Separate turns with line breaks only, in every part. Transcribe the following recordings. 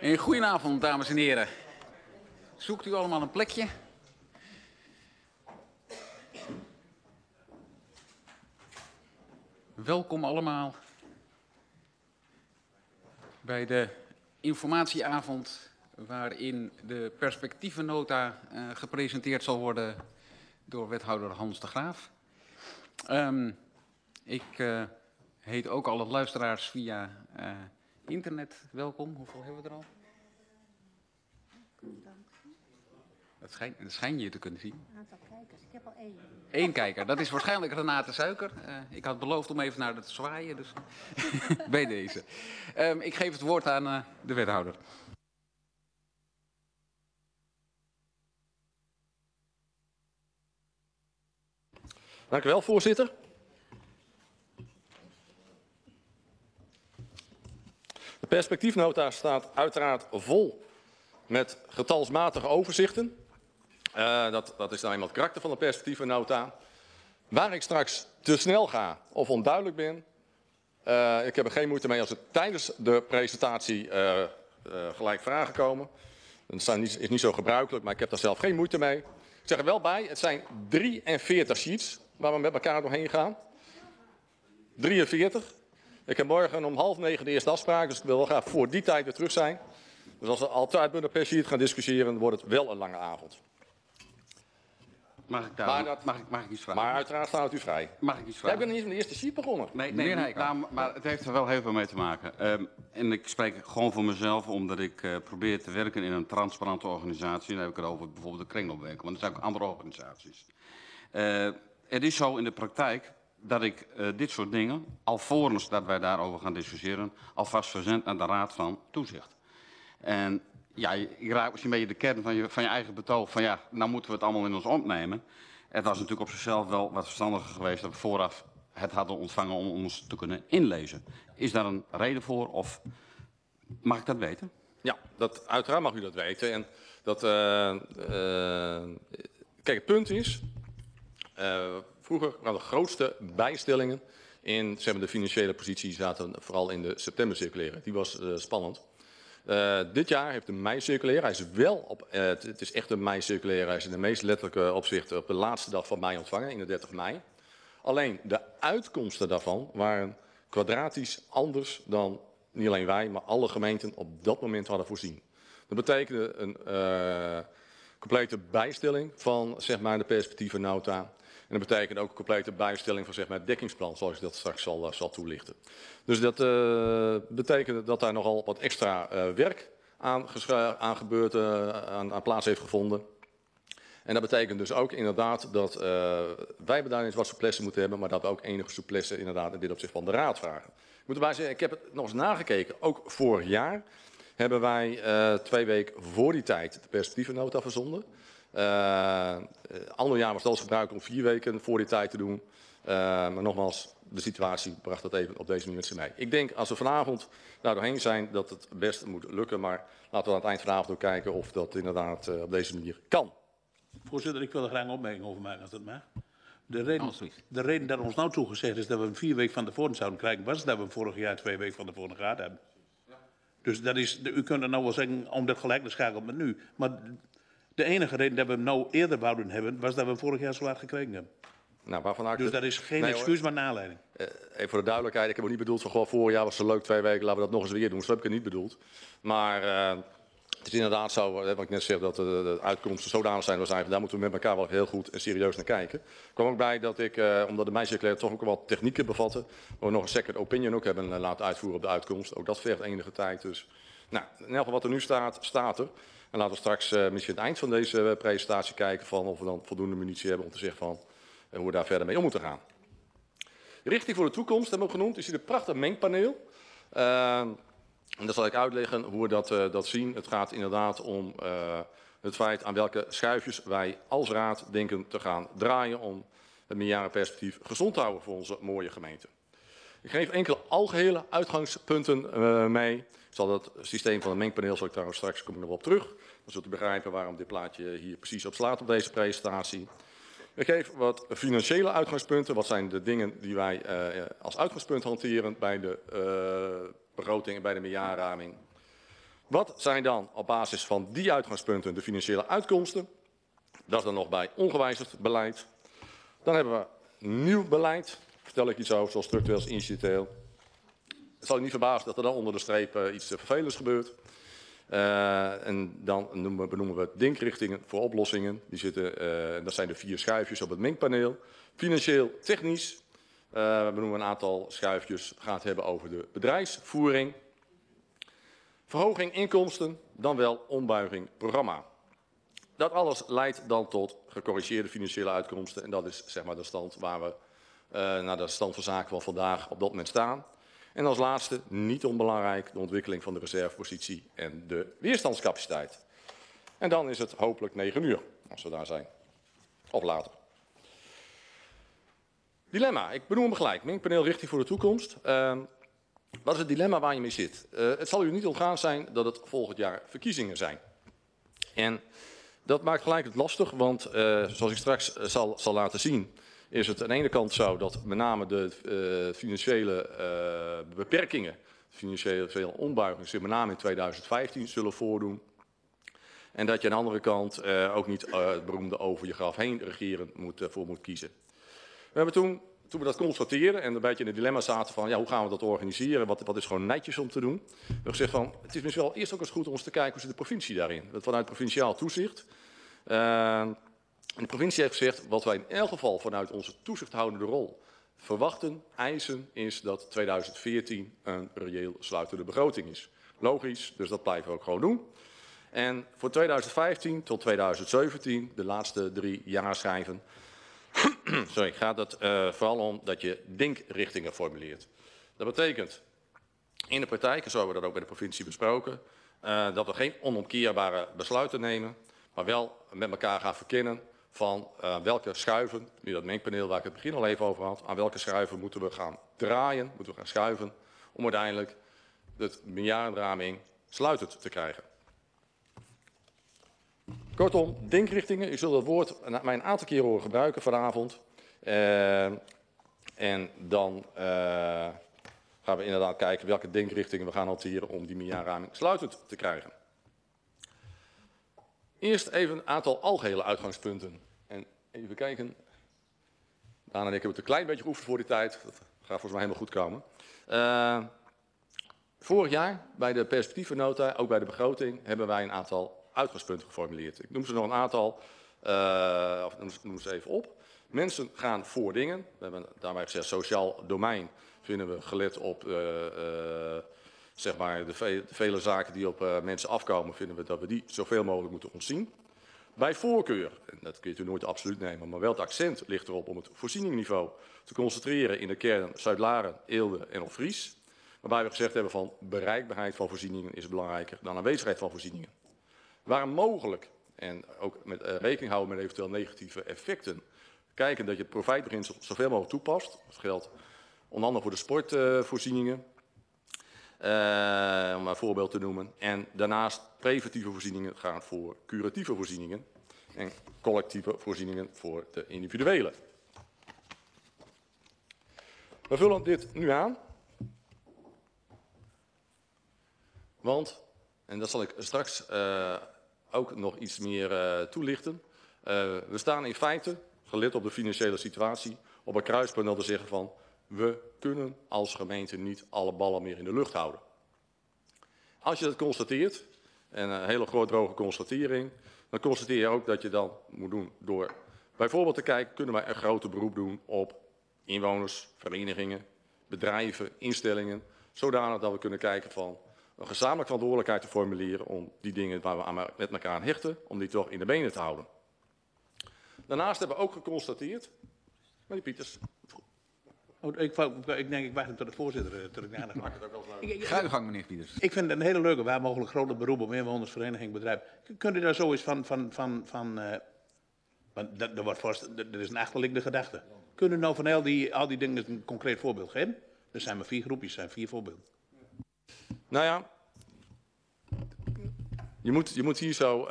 Goedenavond, dames en heren. Zoekt u allemaal een plekje? Welkom allemaal bij de informatieavond waarin de perspectievennota gepresenteerd zal worden door wethouder Hans de Graaf. Ik heet ook alle luisteraars via internet welkom. Hoeveel hebben we er al? Dat schijn je te kunnen zien.
Een aantal kijkers. Ik heb al 1.
1 kijker. Dat is waarschijnlijk Renate Suiker. Ik had beloofd om even naar haar te zwaaien, dus bij deze. Ik geef het woord aan de wethouder.
Dank u wel, voorzitter. De perspectiefnota staat uiteraard vol met getalsmatige overzichten. Dat is nou eenmaal het karakter van de perspectiefnota. Waar ik straks te snel ga of onduidelijk ben, ik heb er geen moeite mee als er tijdens de presentatie gelijk vragen komen. Dat is niet zo gebruikelijk, maar ik heb daar zelf geen moeite mee. Ik zeg er wel bij, het zijn 43 sheets waar we met elkaar doorheen gaan. 43. Ik heb morgen om 8:30 de eerste afspraak, dus ik wil wel graag voor die tijd weer terug zijn. Dus als we altijd per sheet gaan discussiëren, wordt het wel een lange avond.
Mag ik iets vragen?
Maar uiteraard staat u vrij.
Mag ik iets vragen?
Jij bent niet eens met de eerste sheet begonnen.
Nee,
maar het heeft er wel heel veel mee te maken. En ik spreek gewoon voor mezelf, omdat ik probeer te werken in een transparante organisatie. Dan heb ik het over bijvoorbeeld de kringloopwinkel, want er zijn ook andere organisaties. Het is zo in de praktijk dat ik dit soort dingen, alvorens dat wij daarover gaan discussiëren, alvast verzend naar de Raad van Toezicht. En ja, je raakt misschien een beetje de kern van je eigen betoog van ja, nou moeten we het allemaal in ons opnemen. Het was natuurlijk op zichzelf wel wat verstandiger geweest dat we vooraf het hadden ontvangen om ons te kunnen inlezen. Is daar een reden voor of mag ik dat weten?
Ja, uiteraard mag u dat weten. En kijk, het punt is, vroeger waren de grootste bijstellingen in de financiële positie zaten vooral in de septembercirculaire. Die was spannend. Dit jaar heeft de mei-circulaire, hij is wel het is echt een mei-circulaire, hij is in de meest letterlijke opzicht op de laatste dag van mei ontvangen, 31 mei. Alleen de uitkomsten daarvan waren kwadratisch anders dan niet alleen wij, maar alle gemeenten op dat moment hadden voorzien. Dat betekende een complete bijstelling van de perspectievennota. En dat betekent ook een complete bijstelling van het dekkingsplan, zoals ik dat straks zal toelichten. Dus dat betekent dat daar nogal wat extra werk aan plaats heeft gevonden. En dat betekent dus ook inderdaad dat wij hebben daar eens wat souplesse moeten hebben, maar dat we ook enige souplesse inderdaad in dit opzicht van de Raad vragen. Ik moet erbij zeggen, ik heb het nog eens nagekeken, ook vorig jaar hebben wij 2 weken voor die tijd de perspectievennota verzonden. Ander jaar was het al gebruikelijk om 4 weken voor die tijd te doen. Maar nogmaals, de situatie bracht dat even op deze manier mee. Ik denk als we vanavond daar doorheen zijn dat het best moet lukken. Maar laten we aan het eind van de avond ook kijken of dat inderdaad op deze manier kan.
Voorzitter, ik wil er graag een opmerking over maken als dat mag. De reden dat ons nou toegezegd is dat we hem 4 weken van tevoren zouden krijgen, was dat we hem vorig jaar 2 weken van tevoren gehad hebben. Dus dat is, u kunt er nou wel zeggen om dat gelijk te schakelen met nu. Maar de enige reden dat we hem nou eerder wouden hebben, was dat we hem vorig jaar zo laat gekregen hebben.
Nou,
dus dat is geen excuus, maar een aanleiding.
Even voor de duidelijkheid, ik heb ook niet bedoeld van vorig jaar was zo leuk 2 weken, laten we dat nog eens weer doen. Zo heb ik het niet bedoeld. Maar het is inderdaad zo, wat ik net zeg, dat de uitkomsten zodanig zijn, daar moeten we met elkaar wel heel goed en serieus naar kijken. Ik kwam ook bij dat ik, omdat de mei-circulaire toch ook wat technieken bevatte, we nog een second opinion ook hebben laten uitvoeren op de uitkomst. Ook dat vergt enige tijd. Dus nou, in elk geval wat er nu staat, staat er. En laten we straks misschien aan het eind van deze presentatie kijken van of we dan voldoende munitie hebben om te zeggen van hoe we daar verder mee om moeten gaan. De richting voor de toekomst hebben we genoemd. Is hier een prachtig mengpaneel. En dan zal ik uitleggen hoe we dat zien. Het gaat inderdaad om het feit aan welke schuifjes wij als raad denken te gaan draaien om het meerjarenperspectief gezond te houden voor onze mooie gemeente. Ik geef enkele algehele uitgangspunten mee. Ik zal het systeem van het mengpaneel, zal ik trouwens straks kom ik nog op terug. Dan zult u begrijpen waarom dit plaatje hier precies op slaat op deze presentatie. Ik geef wat financiële uitgangspunten. Wat zijn de dingen die wij als uitgangspunt hanteren bij de begroting en bij de meerjarenraming. Wat zijn dan op basis van die uitgangspunten de financiële uitkomsten? Dat is dan nog bij ongewijzigd beleid. Dan hebben we nieuw beleid. Daar vertel ik iets over, zoals structureel als incidenteel. Het zal je niet verbazen dat er dan onder de streep iets vervelends gebeurt. En dan benoemen we denkrichtingen voor oplossingen. Die zitten, dat zijn de 4 schuifjes op het mengpaneel. Financieel, technisch. We benoemen een aantal schuifjes. Het gaat hebben over de bedrijfsvoering. Verhoging inkomsten, dan wel ombuiging programma. Dat alles leidt dan tot gecorrigeerde financiële uitkomsten. En dat is zeg maar de stand waar we naar de stand van zaken van vandaag op dat moment staan. En als laatste, niet onbelangrijk, de ontwikkeling van de reservepositie en de weerstandscapaciteit. En dan is het hopelijk 9 uur, als we daar zijn. Of later. Dilemma, ik benoem hem gelijk. Mengpaneel richting voor de toekomst. Wat is het dilemma waar je mee zit? Het zal u niet ontgaan zijn dat het volgend jaar verkiezingen zijn. En dat maakt gelijk het lastig, want zoals ik straks zal laten zien, is het aan de ene kant zo dat met name de financiële beperkingen, financiële ombuigingen, zich met name in 2015 zullen voordoen. En dat je aan de andere kant ook niet het beroemde over je graf heen regeren voor moet kiezen. We hebben toen we dat constateerden en een beetje in het dilemma zaten van ja, hoe gaan we dat organiseren, wat is gewoon netjes om te doen. We hebben gezegd van het is misschien wel eerst ook eens goed om eens te kijken hoe zit de provincie daarin. Dat vanuit provinciaal toezicht. De provincie heeft gezegd wat wij in elk geval vanuit onze toezichthoudende rol verwachten, eisen, is dat 2014 een reëel sluitende begroting is. Logisch, dus dat blijven we ook gewoon doen. En voor 2015 tot 2017, de laatste 3 jaarschijven, gaat het vooral om dat je denkrichtingen formuleert. Dat betekent in de praktijk, en zo hebben we dat ook bij de provincie besproken, dat we geen onomkeerbare besluiten nemen, maar wel met elkaar gaan verkennen van welke schuiven, nu dat mengpaneel waar ik het begin al even over had, aan welke schuiven moeten we gaan draaien, moeten we gaan schuiven, om uiteindelijk de meerjarenraming sluitend te krijgen. Kortom, denkrichtingen, u zult dat woord mij een aantal keer horen gebruiken vanavond. En dan gaan we inderdaad kijken welke denkrichtingen we gaan hanteren om die meerjarenraming sluitend te krijgen. Eerst even een aantal algehele uitgangspunten. En even kijken. Daan en ik hebben het een klein beetje geoefend voor die tijd. Dat gaat volgens mij helemaal goed komen. Vorig jaar bij de perspectievennota, ook bij de begroting, hebben wij een aantal uitgangspunten geformuleerd. Ik noem ze nog een aantal, noem ze even op. Mensen gaan voor dingen. We hebben daarbij gezegd sociaal domein vinden we gelet op zeg maar de vele zaken die op mensen afkomen, vinden we dat we die zoveel mogelijk moeten ontzien. Bij voorkeur, en dat kun je natuurlijk nooit absoluut nemen, maar wel het accent ligt erop om het voorzieningsniveau te concentreren in de kern Zuid-Laren, Eelde en Opfries. Waarbij we gezegd hebben van bereikbaarheid van voorzieningen is belangrijker dan aanwezigheid van voorzieningen. Waar mogelijk, en ook met rekening houden met eventueel negatieve effecten, kijken dat je het profijtbeginsel zoveel mogelijk toepast. Dat geldt onder andere voor de sportvoorzieningen, om een voorbeeld te noemen. En daarnaast preventieve voorzieningen gaan voor curatieve voorzieningen en collectieve voorzieningen voor de individuele. We vullen dit nu aan, want, en dat zal ik straks ook nog iets meer toelichten, we staan in feite, gelet op de financiële situatie, op een kruispunt om te zeggen van we kunnen als gemeente niet alle ballen meer in de lucht houden. Als je dat constateert, en een hele grote droge constatering, dan constateer je ook dat je dan moet doen door bijvoorbeeld te kijken, kunnen wij een groter beroep doen op inwoners, verenigingen, bedrijven, instellingen, zodanig dat we kunnen kijken van een gezamenlijke verantwoordelijkheid te formuleren om die dingen waar we met elkaar aan hechten, om die toch in de benen te houden. Daarnaast hebben we ook geconstateerd, meneer Pieters.
Ik denk, ik wacht tot de voorzitter tot ik de aandacht maak.
Ga uw gang, meneer Pieters.
Ik vind het een hele leuke, waar mogelijk groter beroep op inwoners, vereniging, bedrijf. Kunt u daar zo eens er is een achterliggende gedachte. Kunnen u nou van al die dingen een concreet voorbeeld geven? Er zijn maar 4 groepjes, zijn 4 voorbeelden.
Nou ja, je moet hier zo,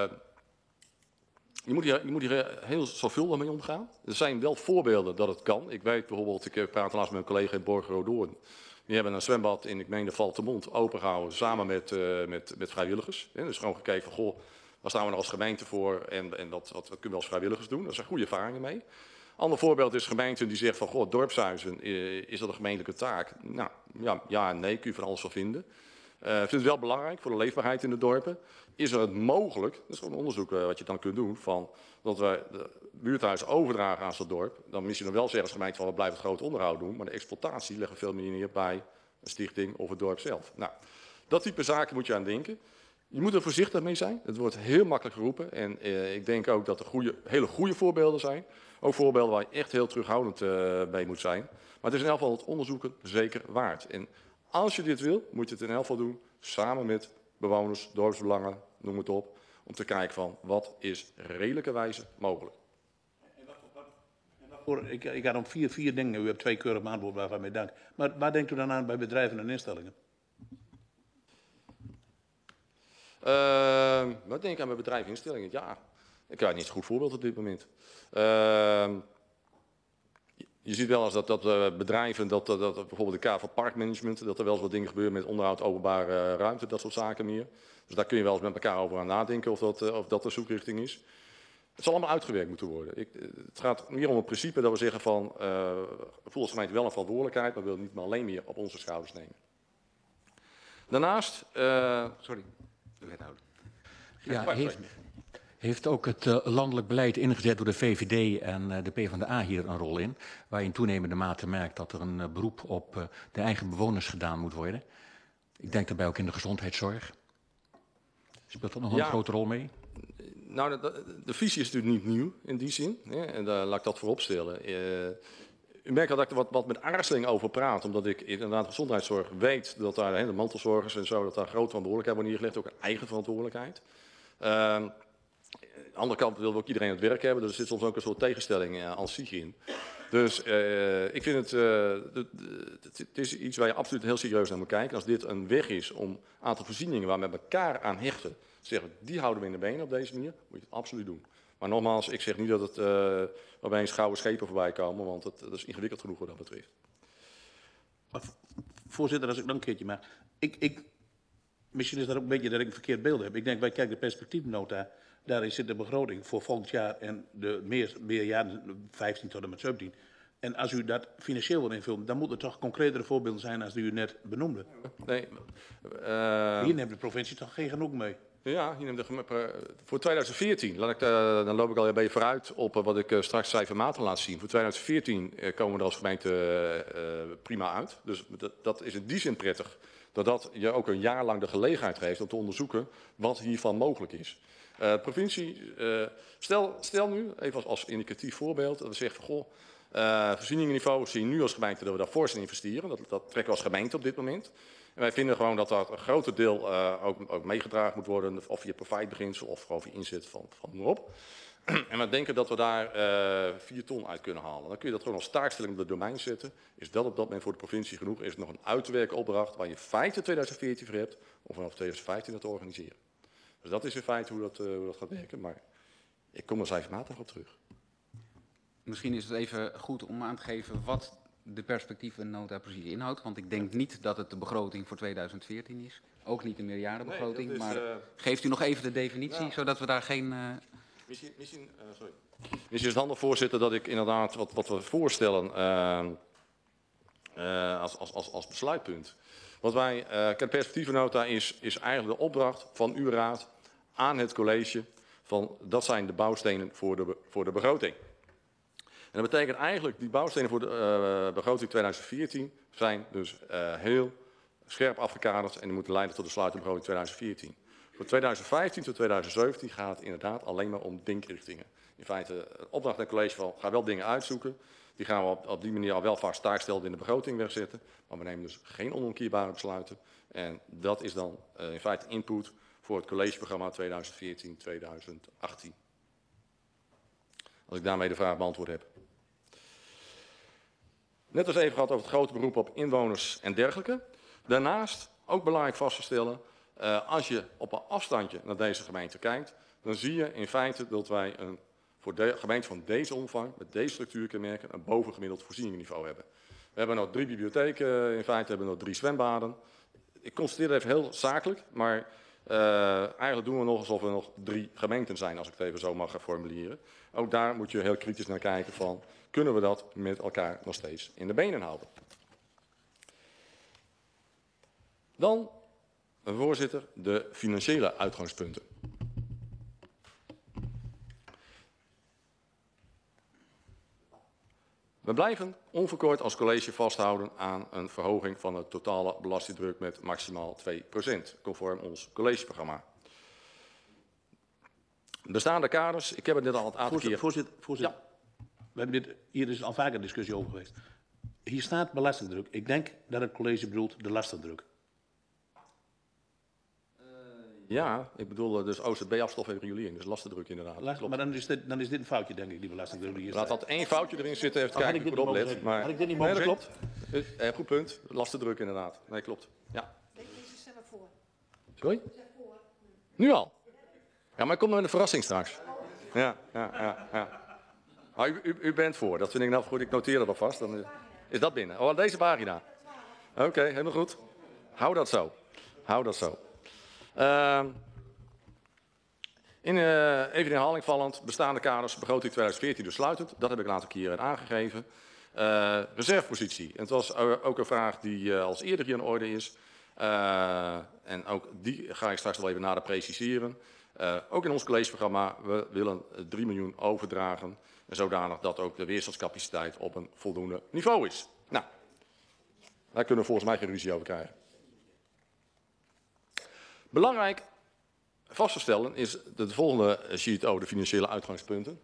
je moet hier heel zorgvuldig mee omgaan. Er zijn wel voorbeelden dat het kan. Ik weet bijvoorbeeld, ik praat laatst met een collega in Borger-Rodoorn. Die hebben een zwembad in, ik meen de Valtemont, opengehouden samen met vrijwilligers. Dus gewoon gekeken van, goh, waar staan we nou als gemeente voor en wat kunnen we als vrijwilligers doen. Daar zijn goede ervaringen mee. Ander voorbeeld is gemeenten die zeggen van, goh, dorpshuizen, is dat een gemeentelijke taak? Nou, ja en nee, kun je van alles van vinden. Ik vind het wel belangrijk voor de leefbaarheid in de dorpen. Is het mogelijk, dat is gewoon een onderzoek wat je dan kunt doen, van dat we de buurthuizen overdragen aan zo'n dorp. Dan misschien nog wel zeggen als gemeente van we blijven het groot onderhoud doen, maar de exploitatie leggen veel meer neer bij een stichting of het dorp zelf. Nou, dat type zaken moet je aan denken. Je moet er voorzichtig mee zijn. Het wordt heel makkelijk geroepen en ik denk ook dat er hele goede voorbeelden zijn. Ook voorbeelden waar je echt heel terughoudend bij moet zijn. Maar het is in elk geval het onderzoeken zeker waard. En als je dit wil, moet je het in elk geval doen samen met bewoners, dorpsbelangen, noem het op. Om te kijken van wat is redelijkerwijze mogelijk.
Ik had om vier dingen. U hebt 2 keurig beantwoord, waarvan mij dank. Maar waar denkt u dan aan bij bedrijven en instellingen?
Wat denk ik aan bij bedrijven en instellingen? Ja, ik heb niet zo'n goed voorbeeld op dit moment. Je ziet wel eens dat bedrijven, dat bijvoorbeeld de Kamer van Parkmanagement, dat er wel eens wat dingen gebeuren met onderhoud openbare ruimte, dat soort zaken meer. Dus daar kun je wel eens met elkaar over aan nadenken of dat de zoekrichting is. Het zal allemaal uitgewerkt moeten worden. Het gaat meer om het principe dat we zeggen van, voel als gemeente wel een verantwoordelijkheid, maar we willen niet maar alleen meer op onze schouders nemen. Daarnaast,
Sorry, de wethouder.
Ja, heeft ook het landelijk beleid ingezet door de VVD en de PvdA hier een rol in? Waar je in toenemende mate merkt dat er een beroep op de eigen bewoners gedaan moet worden. Ik denk daarbij ook in de gezondheidszorg. Speelt dat nog een grote rol mee?
Nou, de visie is natuurlijk niet nieuw in die zin. Hè, en daar laat ik dat voorop stellen. U merkt dat ik er wat met aarzeling over praat, omdat ik inderdaad gezondheidszorg weet dat daar de mantelzorgers en zo, dat daar grote verantwoordelijkheid wordt neergelegd, ook een eigen verantwoordelijkheid. Aan de andere kant willen we ook iedereen het werk hebben, dus er zit soms ook een soort tegenstelling aan zich in. Dus ik vind het is iets waar je absoluut heel serieus naar moet kijken. Als dit een weg is om een aantal voorzieningen waar we met elkaar aan hechten, zeggen die houden we in de benen op deze manier, moet je het absoluut doen. Maar nogmaals, ik zeg niet dat het opeens gouden schepen voorbij komen, want dat is ingewikkeld genoeg wat dat betreft.
Voorzitter, als ik nog een keertje mag. Misschien is dat ook een beetje dat ik een verkeerd beeld heb. Ik denk, wij kijken de perspectiefnota. Daarin zit de begroting voor volgend jaar en de meerjaren 15 tot en met 17. En als u dat financieel wil invullen, dan moeten er toch concretere voorbeelden zijn als die u net benoemde.
Nee,
Hier neemt de provincie toch geen genoeg mee?
Ja, voor 2014, dan loop ik al een beetje vooruit op wat ik straks cijfermatig laat zien. Voor 2014 komen we er als gemeente prima uit. Dus dat is in die zin prettig, dat je ook een jaar lang de gelegenheid geeft om te onderzoeken wat hiervan mogelijk is. Provincie, stel nu, even als indicatief voorbeeld, dat we zeggen van goh, voorzieningenniveau zien nu als gemeente dat we daar fors in investeren. Dat trekken we als gemeente op dit moment. En wij vinden gewoon dat dat een groter deel ook meegedragen moet worden, of via profijtbeginsel of gewoon via inzet van noem maar op. En we denken dat we daar 4 ton uit kunnen halen. Dan kun je dat gewoon als taakstelling op het domein zetten. Is dat op dat moment voor de provincie genoeg? Is het nog een uit te werken opdracht waar je in feite 2014 voor hebt, om vanaf 2015 dat te organiseren? Dus dat is in feite hoe dat gaat werken, maar ik kom er cijfermatig op terug.
Misschien is het even goed om aan te geven wat de perspectiefnota precies inhoudt. Want ik denk niet dat het de begroting voor 2014 is. Ook niet de meerjarenbegroting. Nee, maar geeft u nog even de definitie, zodat we daar geen...
Misschien is het handig, voorzitter, dat ik inderdaad wat we voorstellen als besluitpunt. Wat wij, de perspectiefnota is eigenlijk de opdracht van uw raad aan het college. Van, dat zijn de bouwstenen voor de begroting. En dat betekent eigenlijk, die bouwstenen voor de begroting 2014 zijn dus heel scherp afgekaderd en die moeten leiden tot de sluitende begroting 2014. Voor 2015 tot 2017 gaat het inderdaad alleen maar om denkrichtingen. In feite, een opdracht aan het college van, ga wel dingen uitzoeken. Die gaan we op die manier al wel vaak taakstellen in de begroting wegzetten. Maar we nemen dus geen onomkeerbare besluiten. En dat is dan in feite input voor het collegeprogramma 2014-2018. Als ik daarmee de vraag beantwoord heb. Net als even gehad over het grote beroep op inwoners en dergelijke. Daarnaast, ook belangrijk vast te stellen, als je op een afstandje naar deze gemeente kijkt, dan zie je in feite dat wij voor de gemeente van deze omvang, met deze structuurkenmerken, een bovengemiddeld voorzieningenniveau hebben. We We hebben nog 3 bibliotheken, in feite hebben we nog 3 zwembaden. Ik constateer even heel zakelijk, maar eigenlijk doen we nog alsof we nog 3 gemeenten zijn, als ik het even zo mag formuleren. Ook daar moet je heel kritisch naar kijken van, kunnen we dat met elkaar nog steeds in de benen houden? Dan, voorzitter, de financiële uitgangspunten. We blijven onverkort als college vasthouden aan een verhoging van de totale belastingdruk met maximaal 2%, conform ons collegeprogramma. Bestaande kaders, ik heb het net al een aantal keer...
Voorzitter,
ja.
We hebben hier is al vaker een discussie over geweest. Hier staat belastingdruk. Ik denk dat het college bedoelt de lastendruk.
Ja, ik bedoel dus OZB-afstof en regulering, dus lastendruk inderdaad.
Maar dan is dit een foutje, denk ik, die belastingdruk die hier
Laat
staat.
dat 1 foutje erin zitten, even kijken hoe het oplet. Maar...
Had ik dit niet
nee,
mogen
dat klopt. Goed punt, lastendruk inderdaad. Nee, klopt. Ja.
Deze stemmen voor.
Sorry? Nu al? Ja, maar ik kom nog met een verrassing straks. Ja. Maar u bent voor, dat vind ik nou goed, ik noteer dat alvast. Dan is dat binnen. Oh, deze pagina. Oké, helemaal goed. Hou dat zo. Even in herhaling vallend, bestaande kaders, begroting 2014 dus sluitend. Dat heb ik een aantal keren aangegeven. Reservepositie. En het was ook een vraag die als eerder hier in orde is. En ook die ga ik straks wel even nader preciseren. Ook in ons collegeprogramma, we willen 3 miljoen overdragen. Zodanig dat ook de weerstandscapaciteit op een voldoende niveau is. Nou, daar kunnen we volgens mij geen ruzie over krijgen. Belangrijk vast te stellen is de volgende sheet over de financiële uitgangspunten.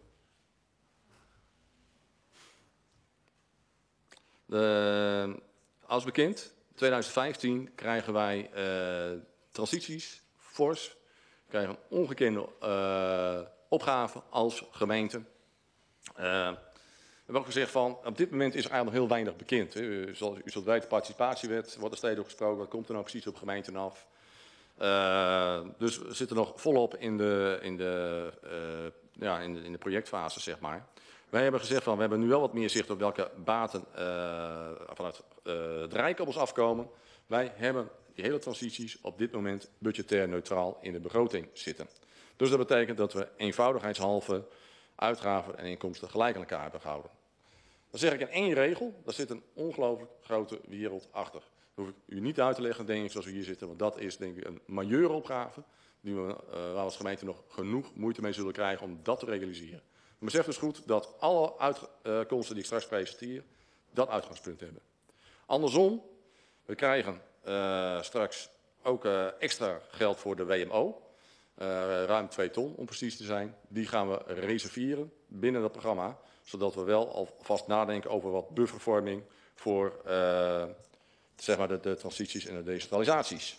Als bekend, 2015 krijgen wij transities, fors. We krijgen een ongekende opgave als gemeente. We hebben ook gezegd van, op dit moment is er eigenlijk nog heel weinig bekend. U zult weten, participatiewet, wordt er steeds over gesproken, wat komt er nou precies op gemeenten af? Dus we zitten nog volop in de projectfase, zeg maar. Wij hebben gezegd van, we hebben nu wel wat meer zicht op welke baten vanuit het Rijk op ons afkomen. Wij hebben die hele transities op dit moment budgetair neutraal in de begroting zitten. Dus dat betekent dat we eenvoudigheidshalve uitgaven en inkomsten gelijk aan elkaar hebben gehouden. Dan zeg ik in 1 regel, daar zit een ongelooflijk grote wereld achter. Dat hoef ik u niet uit te leggen, denk ik, zoals we hier zitten, want dat is denk ik een majeure opgave die we, waar we als gemeente nog genoeg moeite mee zullen krijgen om dat te realiseren. Maar besef dus goed dat alle uitkomsten die ik straks presenteer, dat uitgangspunt hebben. Andersom, we krijgen straks ook extra geld voor de WMO, ruim 2 ton om precies te zijn. Die gaan we reserveren binnen dat programma, zodat we wel alvast nadenken over wat buffervorming voor zeg maar de transities en de decentralisaties.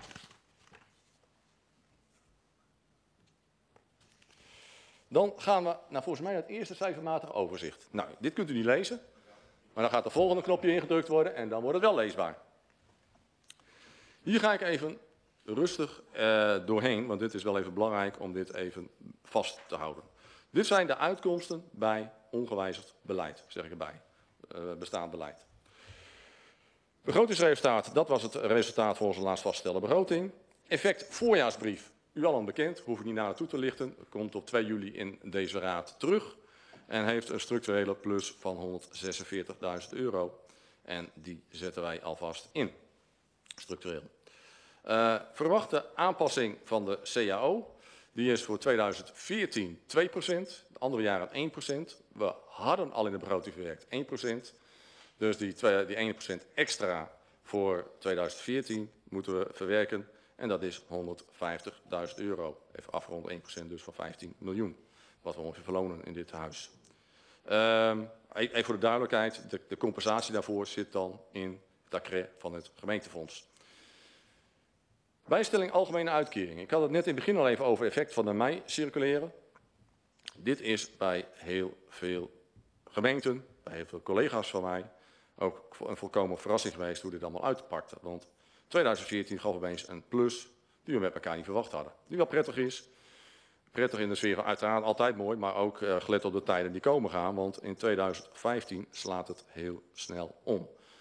Dan gaan we naar volgens mij het eerste cijfermatig overzicht. Nou, dit kunt u niet lezen, maar dan gaat de volgende knopje ingedrukt worden en dan wordt het wel leesbaar. Hier ga ik even rustig doorheen, want dit is wel even belangrijk om dit even vast te houden. Dit zijn de uitkomsten bij ongewijzigd beleid, zeg ik erbij, bestaand beleid. Begrotingsresultaat, dat was het resultaat volgens de laatst vastgestelde begroting. Effect voorjaarsbrief, u allen bekend, hoef ik niet naartoe te lichten. Komt op 2 juli in deze raad terug en heeft een structurele plus van €146.000. En die zetten wij alvast in, structureel. Verwachte aanpassing van de CAO, die is voor 2014 2%, de andere jaren 1%. We hadden al in de begroting verwerkt 1%. Dus die 1% extra voor 2014 moeten we verwerken. En dat is €150.000. Even afgerond 1% dus van 15 miljoen. Wat we ongeveer verlonen in dit huis. Even voor de duidelijkheid, de compensatie daarvoor zit dan in het accret van het gemeentefonds. Bijstelling algemene uitkering. Ik had het net in het begin al even over effect van de mei circuleren. Dit is bij heel veel gemeenten, bij heel veel collega's van mij, ook een volkomen verrassing geweest hoe dit allemaal uitpakte. Want 2014 gaf opeens een plus die we met elkaar niet verwacht hadden. Die wel prettig is. Prettig in de sfeer uiteraard altijd mooi, maar ook gelet op de tijden die komen gaan. Want in 2015 slaat het heel snel om.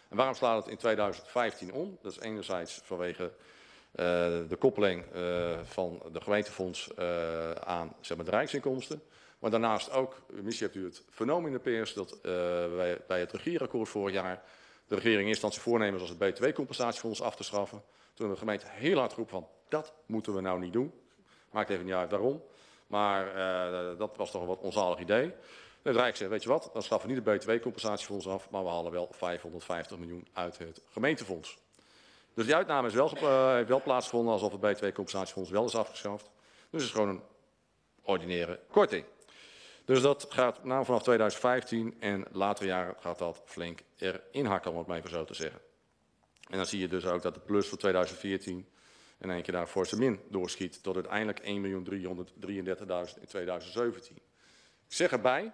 En waarom slaat het in 2015 om? Dat is enerzijds vanwege de koppeling van de gemeentefonds aan zeg maar, de rijksinkomsten. Maar daarnaast ook, misschien hebt u het vernomen in de pers, dat bij het regeerakkoord vorig jaar de regering in eerste instantie voornemen was het btw-compensatiefonds af te schaffen. Toen de gemeente heel hard roept van dat moeten we nou niet doen. Maakt even niet uit waarom. Maar dat was toch een wat onzalig idee. Het Rijk zegt, weet je wat, dan schaffen we niet het btw-compensatiefonds af, maar we halen wel 550 miljoen uit het gemeentefonds. Dus die uitname is heeft wel plaatsgevonden alsof het btw-compensatiefonds wel is afgeschaft. Dus het is gewoon een ordinaire korting. Dus dat gaat nou vanaf 2015 en latere jaren gaat dat flink erin hakken, om het maar even zo te zeggen. En dan zie je dus ook dat de plus voor 2014 in één keer daar forse min doorschiet tot uiteindelijk 1.333.000 in 2017. Ik zeg erbij,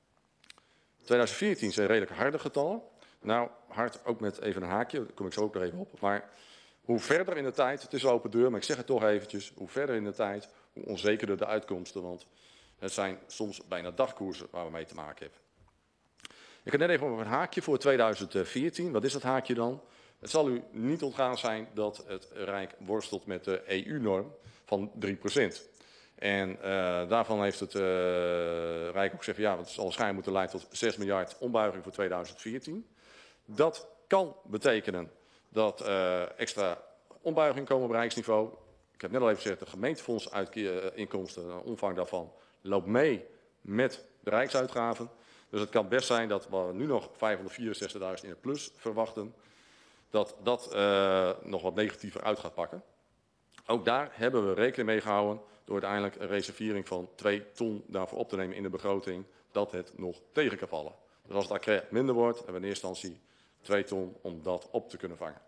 2014 zijn redelijk harde getallen. Nou, hard ook met even een haakje, daar kom ik zo ook nog even op. Maar hoe verder in de tijd, het is een open deur, maar ik zeg het toch eventjes, hoe verder in de tijd, hoe onzekerder de uitkomsten. Want het zijn soms bijna dagkoersen waar we mee te maken hebben. Ik had net even over een haakje voor 2014. Wat is dat haakje dan? Het zal u niet ontgaan zijn dat het Rijk worstelt met de EU-norm van 3%. En daarvan heeft het Rijk ook gezegd, ja, het zal waarschijnlijk moeten leiden tot 6 miljard ombuiging voor 2014. Dat kan betekenen dat extra ombuigingen komen op rijksniveau. Ik heb net al even gezegd, de gemeentefondsinkomsten, de omvang daarvan, loopt mee met de rijksuitgaven. Dus het kan best zijn dat we nu nog 564.000 in het plus verwachten, dat dat nog wat negatiever uit gaat pakken. Ook daar hebben we rekening mee gehouden door uiteindelijk een reservering van 2 ton daarvoor op te nemen in de begroting, dat het nog tegen kan vallen. Dus als het accret minder wordt, hebben we in eerste instantie 2 ton om dat op te kunnen vangen.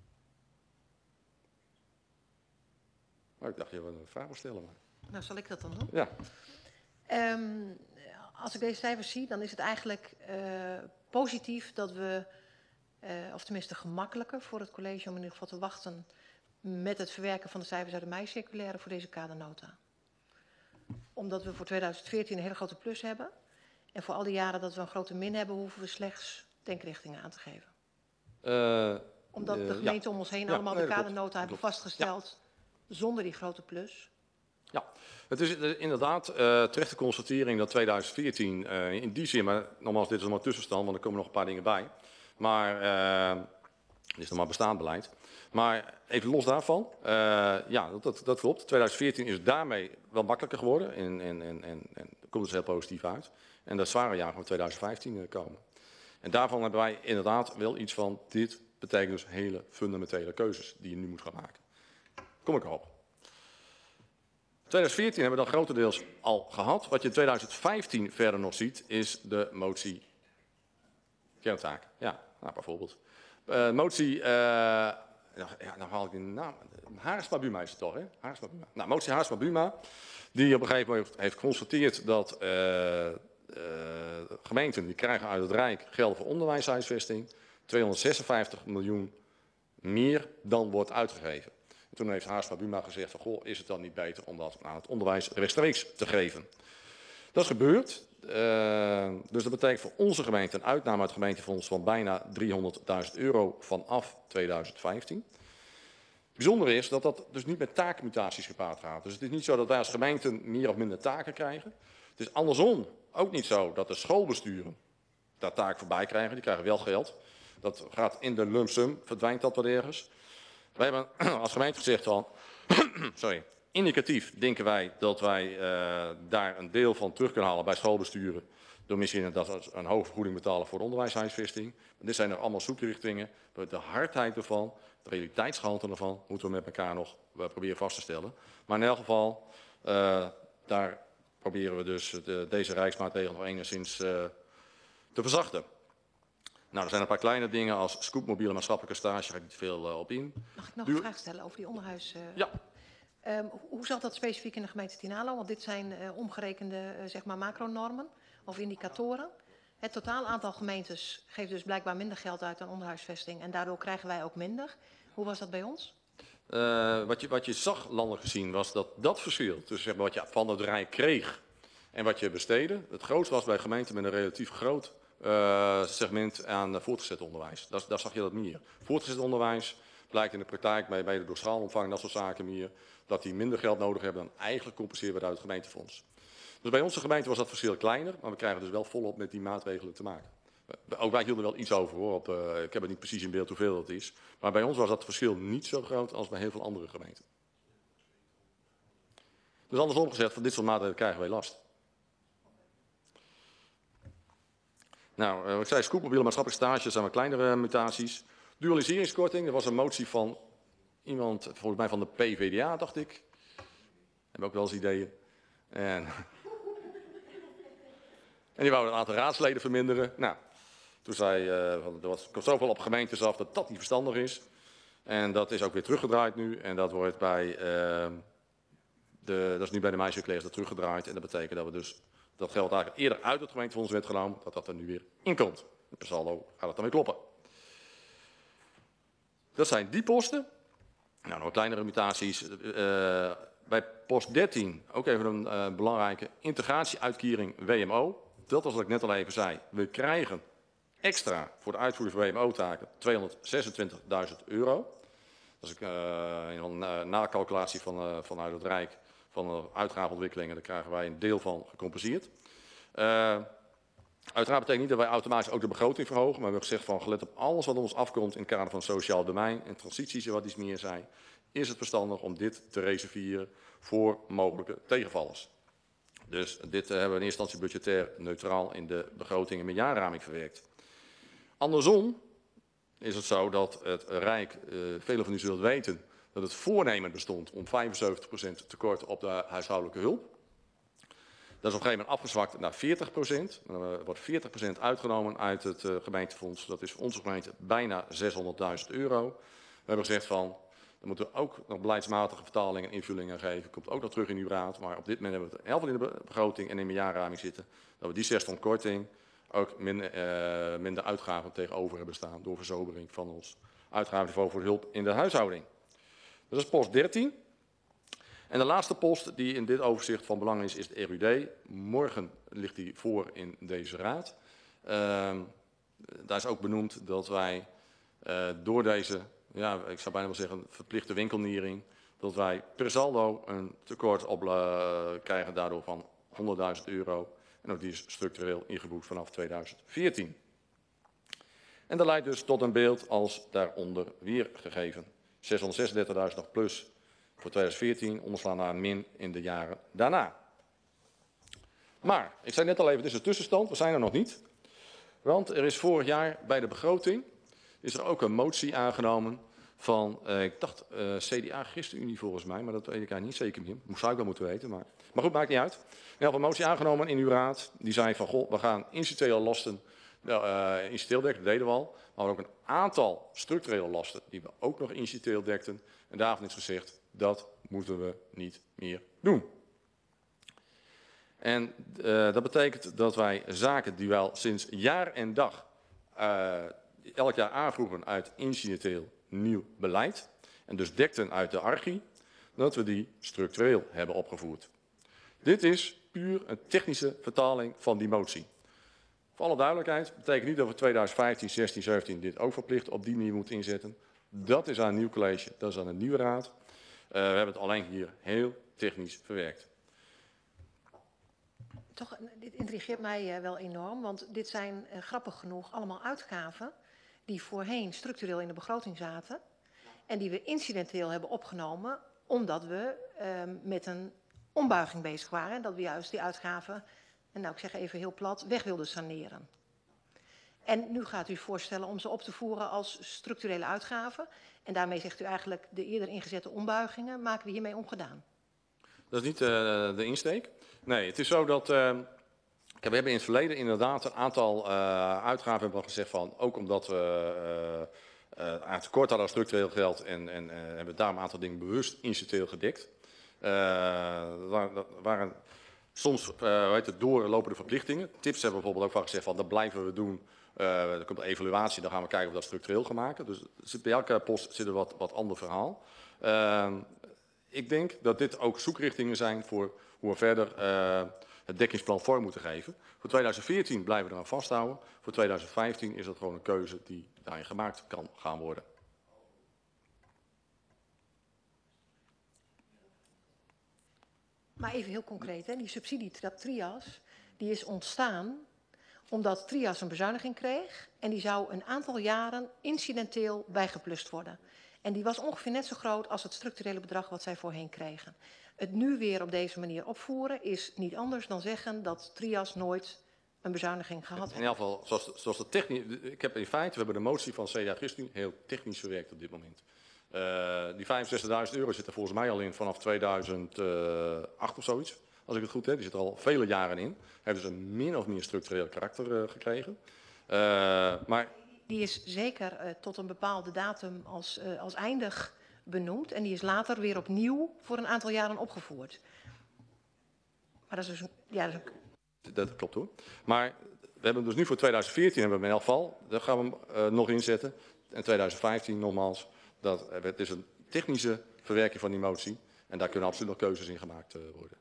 Nou, ik dacht, je wilde een vraag wil stellen. Maar...
Nou, zal ik dat dan doen?
Ja.
Als ik deze cijfers zie, dan is het eigenlijk positief dat we, of tenminste gemakkelijker voor het college om in ieder geval te wachten met het verwerken van de cijfers uit de mei-circulaire voor deze kadernota. Omdat we voor 2014 een hele grote plus hebben. En voor al die jaren dat we een grote min hebben, hoeven we slechts denkrichtingen aan te geven. Omdat de gemeenten om ons heen allemaal de kadernota hebben vastgesteld zonder die grote plus.
Ja, het is inderdaad terechte constatering dat 2014 in die zin, maar nogmaals, dit is nog maar tussenstand, want er komen nog een paar dingen bij. Maar dit is nog maar bestaand beleid. Maar even los daarvan, ja, dat klopt. 2014 is daarmee wel makkelijker geworden en komt dus heel positief uit. En dat zware jaar van 2015 komen. En daarvan hebben wij inderdaad wel iets van, dit betekent dus hele fundamentele keuzes die je nu moet gaan maken. Kom ik erop. 2014 hebben we dan grotendeels al gehad. Wat je in 2015 verder nog ziet, is de motie kerntaak. Ja, nou, bijvoorbeeld. Motie, nou haal ik de naam. Haarsma Buma is het toch, hè? Haarsma Buma. Nou, motie Haarsma Buma, die op een gegeven moment heeft geconstateerd dat gemeenten die krijgen uit het Rijk geld voor onderwijshuisvesting 256 miljoen meer dan wordt uitgegeven. En toen heeft Haarsma Buma gezegd van, goh, is het dan niet beter om dat aan het onderwijs rechtstreeks te geven? Dat is gebeurd. Dus dat betekent voor onze gemeente een uitname uit het gemeentefonds van bijna €300.000 vanaf 2015. Bijzonder is dat dat dus niet met taakmutaties gepaard gaat. Dus het is niet zo dat wij als gemeenten meer of minder taken krijgen. Het is andersom ook niet zo dat de schoolbesturen daar taak voorbij krijgen. Die krijgen wel geld. Dat gaat in de lump sum, verdwijnt dat wat ergens. Wij hebben als gemeente gezegd van, indicatief denken wij dat wij daar een deel van terug kunnen halen bij schoolbesturen. Door misschien dat een hoge vergoeding betalen voor de onderwijshuisvesting. Dit zijn er allemaal zoekrichtingen. De hardheid ervan, de realiteitsgehalte ervan, moeten we met elkaar nog proberen vast te stellen. Maar in elk geval, daar proberen we dus deze rijksmaatregel nog enigszins te verzachten. Nou, er zijn een paar kleine dingen als scootmobiele maatschappelijke stage, daar ga ik niet veel op in.
Mag ik nog een vraag stellen over die onderhuis?
Ja.
Hoe zat dat specifiek in de gemeente Tinalo? Want dit zijn omgerekende zeg maar macronormen of indicatoren. Het totaal aantal gemeentes geeft dus blijkbaar minder geld uit aan onderhuisvesting en daardoor krijgen wij ook minder. Hoe was dat bij ons?
Wat je zag landelijk gezien was dat verschil tussen zeg maar, wat je van het Rijk kreeg en wat je besteedde. Het grootst was bij gemeenten met een relatief groot segment aan voortgezet onderwijs. Daar zag je dat meer. Voortgezet onderwijs blijkt in de praktijk bij de door schaalomvang en dat soort zaken meer, dat die minder geld nodig hebben dan eigenlijk compenseren we uit het gemeentefonds. Dus bij onze gemeente was dat verschil kleiner, maar we krijgen dus wel volop met die maatregelen te maken. Ook wij hielden wel iets over hoor. Ik heb het niet precies in beeld hoeveel dat is. Maar bij ons was dat verschil niet zo groot als bij heel veel andere gemeenten. Dus andersom gezegd, van dit soort maatregelen krijgen wij last. Nou, ik zei scootmobiele maatschappelijke stage, zijn wat kleinere mutaties. Dualiseringskorting, er was een motie van iemand, volgens mij van de PvdA, dacht ik. Hebben ook wel eens ideeën. En die wouden een aantal raadsleden verminderen. Nou, toen zei, er komt zoveel op gemeentes af dat dat niet verstandig is. En dat is ook weer teruggedraaid nu. En dat wordt bij, dat is nu bij de meisjescolleges teruggedraaid. En dat betekent dat we dus dat geld eigenlijk eerder uit het gemeentefonds werd genomen, dat dat er nu weer in komt. Per saldo gaat het dan weer kloppen. Dat zijn die posten. Nou, nog kleinere mutaties. Bij post 13 ook even een belangrijke integratieuitkering WMO. Dat was wat ik net al even zei. We krijgen extra voor de uitvoering van WMO-taken €226.000. Dat is een nakalculatie vanuit het Rijk van de uitgavenontwikkelingen. Daar krijgen wij een deel van gecompenseerd. Uiteraard betekent niet dat wij automatisch ook de begroting verhogen. Maar we hebben gezegd van gelet op alles wat op ons afkomt in het kader van het sociaal domein en transities en wat iets meer zijn, is het verstandig om dit te reserveren voor mogelijke tegenvallers. Dus dit hebben we in eerste instantie budgetair neutraal in de begroting en meerjarenraming verwerkt. Andersom is het zo dat het Rijk, velen van u zullen weten, dat het voornemen bestond om 75% tekort op de huishoudelijke hulp. Dat is op een gegeven moment afgezwakt naar 40%. Dan wordt 40% uitgenomen uit het gemeentefonds. Dat is voor onze gemeente bijna €600.000. We hebben gezegd van, dan moeten we ook nog beleidsmatige vertalingen en invullingen geven. Komt ook nog terug in uw raad. Maar op dit moment hebben we het helft in de begroting en in de jaarraming zitten. Dat we die 6 korting ook minder uitgaven tegenover hebben staan door verzobering van ons uitgavenniveau voor hulp in de huishouding. Dat is post 13. En de laatste post die in dit overzicht van belang is de RUD. Morgen ligt die voor in deze raad. Daar is ook benoemd dat wij door deze, ja, ik zou bijna wel zeggen, verplichte winkelnering, dat wij per saldo een tekort op krijgen daardoor van €100.000. En ook die is structureel ingeboekt vanaf 2014. En dat leidt dus tot een beeld als daaronder weergegeven. 636.000 nog plus voor 2014, omslaan naar een min in de jaren daarna. Maar, ik zei net al even, dit is de tussenstand, we zijn er nog niet. Want er is vorig jaar bij de begroting, is er ook een motie aangenomen van, ik dacht CDA ChristenUnie volgens mij, maar dat weet ik eigenlijk niet zeker meer. Zou ik wel moeten weten, maar goed, maakt niet uit. We hebben een motie aangenomen in uw raad, die zei van, goh, we gaan incidentele lasten, incidenteel dekken, dat deden we al. Maar ook een aantal structurele lasten die we ook nog incidenteel dekten. En daarvan is gezegd, dat moeten we niet meer doen. En dat betekent dat wij zaken die wel sinds jaar en dag elk jaar aanvroegen uit incidenteel nieuw beleid, en dus dekten uit de archie, dat we die structureel hebben opgevoerd. Dit is puur een technische vertaling van die motie. Voor alle duidelijkheid, betekent niet dat we 2015, 16, 17 dit ook verplicht op die manier moeten inzetten. Dat is aan een nieuw college, dat is aan een nieuwe raad. We hebben het alleen hier heel technisch verwerkt.
Toch, dit intrigeert mij wel enorm, want dit zijn grappig genoeg allemaal uitgaven die voorheen structureel in de begroting zaten en die we incidenteel hebben opgenomen omdat we met een ombuiging bezig waren en dat we juist die uitgaven, en nou ik zeg even heel plat, weg wilden saneren. En nu gaat u voorstellen om ze op te voeren als structurele uitgaven en daarmee zegt u eigenlijk de eerder ingezette ombuigingen maken we hiermee ongedaan.
Dat is niet de insteek. Nee, het is zo dat we hebben in het verleden inderdaad een aantal uitgaven hebben we gezegd van, ook omdat we aan tekort hadden aan structureel geld en hebben we daarom een aantal dingen bewust incidenteel gedekt. Waren soms doorlopende verplichtingen. Tips hebben we bijvoorbeeld ook van gezegd van, dat blijven we doen. Er komt een evaluatie, dan gaan we kijken of we dat structureel gaan maken. Dus bij elke post zit er wat ander verhaal. Ik denk dat dit ook zoekrichtingen zijn voor hoe we verder het dekkingsplan vorm moeten geven. Voor 2014 blijven we eraan vasthouden. Voor 2015 is dat gewoon een keuze die daarin gemaakt kan gaan worden.
Maar even heel concreet, hè? Die subsidie Trias, die is ontstaan omdat Trias een bezuiniging kreeg en die zou een aantal jaren incidenteel bijgeplust worden. En die was ongeveer net zo groot als het structurele bedrag wat zij voorheen kregen. Het nu weer op deze manier opvoeren is niet anders dan zeggen dat Trias nooit een bezuiniging gehad heeft.
In ieder geval, zoals de technisch, ik heb in feite, we hebben de motie van CDA ChristenUnie heel technisch verwerkt op dit moment. Die €65.000 zit er volgens mij al in vanaf 2008 of zoiets. Als ik het goed heb, die zit er al vele jaren in. Heeft dus een min of meer structureel karakter gekregen. Maar
die is zeker tot een bepaalde datum als eindig benoemd. En die is later weer opnieuw voor een aantal jaren opgevoerd. Maar dat is dus ja,
dat klopt hoor. Maar we hebben hem dus nu voor 2014 hebben we hem in elk geval. Daar gaan we hem nog inzetten. En 2015 nogmaals. Het is een technische verwerking van die motie. En daar kunnen absoluut nog keuzes in gemaakt worden.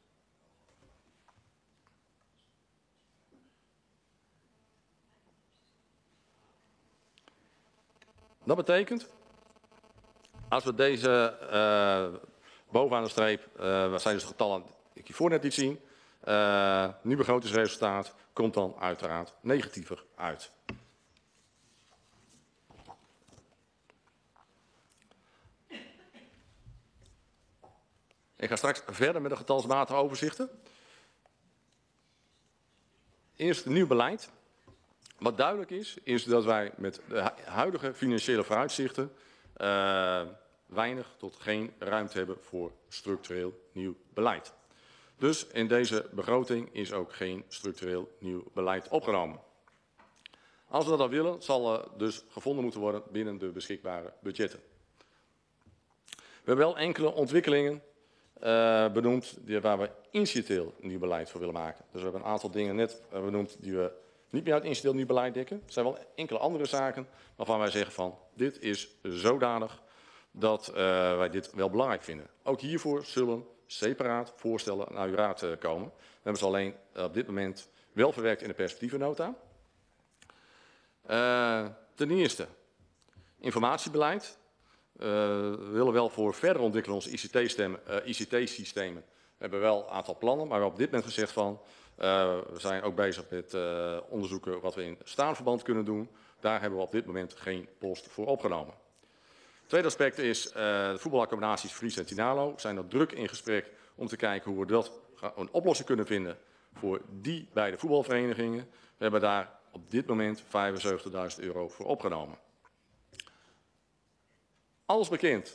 Dat betekent, als we deze bovenaan de streep, wat zijn dus de getallen die ik hiervoor net liet zien, nu begrotingsresultaat komt dan uiteraard negatiever uit. Ik ga straks verder met de getalsmatige overzichten. Eerst nieuw beleid. Wat duidelijk is dat wij met de huidige financiële vooruitzichten weinig tot geen ruimte hebben voor structureel nieuw beleid. Dus in deze begroting is ook geen structureel nieuw beleid opgenomen. Als we dat dan willen, zal er dus gevonden moeten worden binnen de beschikbare budgetten. We hebben wel enkele ontwikkelingen benoemd waar we incidenteel nieuw beleid voor willen maken. Dus we hebben een aantal dingen net benoemd die we niet meer uit incidenteel nieuw beleid dekken. Er zijn wel enkele andere zaken waarvan wij zeggen van dit is zodanig dat wij dit wel belangrijk vinden. Ook hiervoor zullen separaat voorstellen naar uw raad komen. We hebben ze alleen op dit moment wel verwerkt in de perspectievennota. Ten eerste informatiebeleid. We willen wel voor verder ontwikkelen onze ICT-systemen. We hebben wel een aantal plannen, maar we hebben op dit moment gezegd van we zijn ook bezig met onderzoeken wat we in staanverband kunnen doen. Daar hebben we op dit moment geen post voor opgenomen. Het tweede aspect is de voetbalaccommodaties Vries en Tinalo. We zijn er druk in gesprek om te kijken hoe we dat een oplossing kunnen vinden voor die beide voetbalverenigingen. We hebben daar op dit moment €75.000 voor opgenomen. Alles bekend.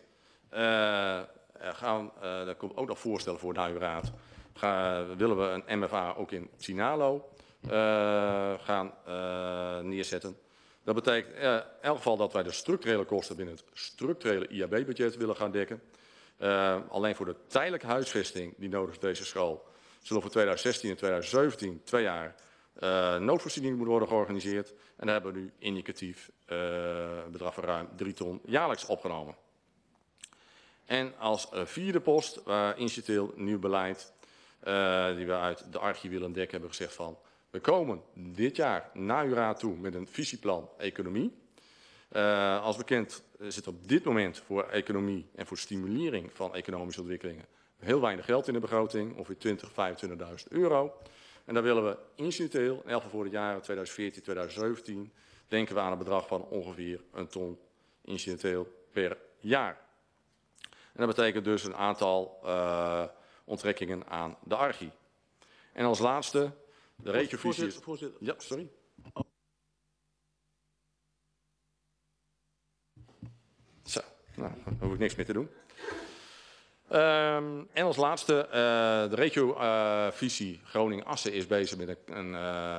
Daar komt ook nog voorstellen voor naar uw raad. Willen we een MFA ook in Tinalo gaan neerzetten. Dat betekent in elk geval dat wij de structurele kosten binnen het structurele IAB-budget willen gaan dekken. Alleen voor de tijdelijke huisvesting die nodig is deze school, zullen voor 2016 en 2017 2 jaar noodvoorzieningen moeten worden georganiseerd. En daar hebben we nu indicatief een bedrag van ruim 3 ton jaarlijks opgenomen. En als vierde post, incidenteel nieuw beleid, die we uit de archie willen dekken, hebben we gezegd van we komen dit jaar naar uw raad toe met een visieplan economie. Als bekend zit op dit moment voor economie en voor stimulering van economische ontwikkelingen heel weinig geld in de begroting, ongeveer 20.000, €25.000. En daar willen we incidenteel, in elk geval voor de jaren 2014, 2017, denken we aan een bedrag van ongeveer 1 ton incidenteel per jaar. En dat betekent dus een aantal onttrekkingen aan de archie. En als laatste, de regiovisie.
Voorzitter.
Ja, sorry. Zo, nou, dan hoef ik niks meer te doen. En als laatste, de regiovisie Groningen-Assen is bezig met een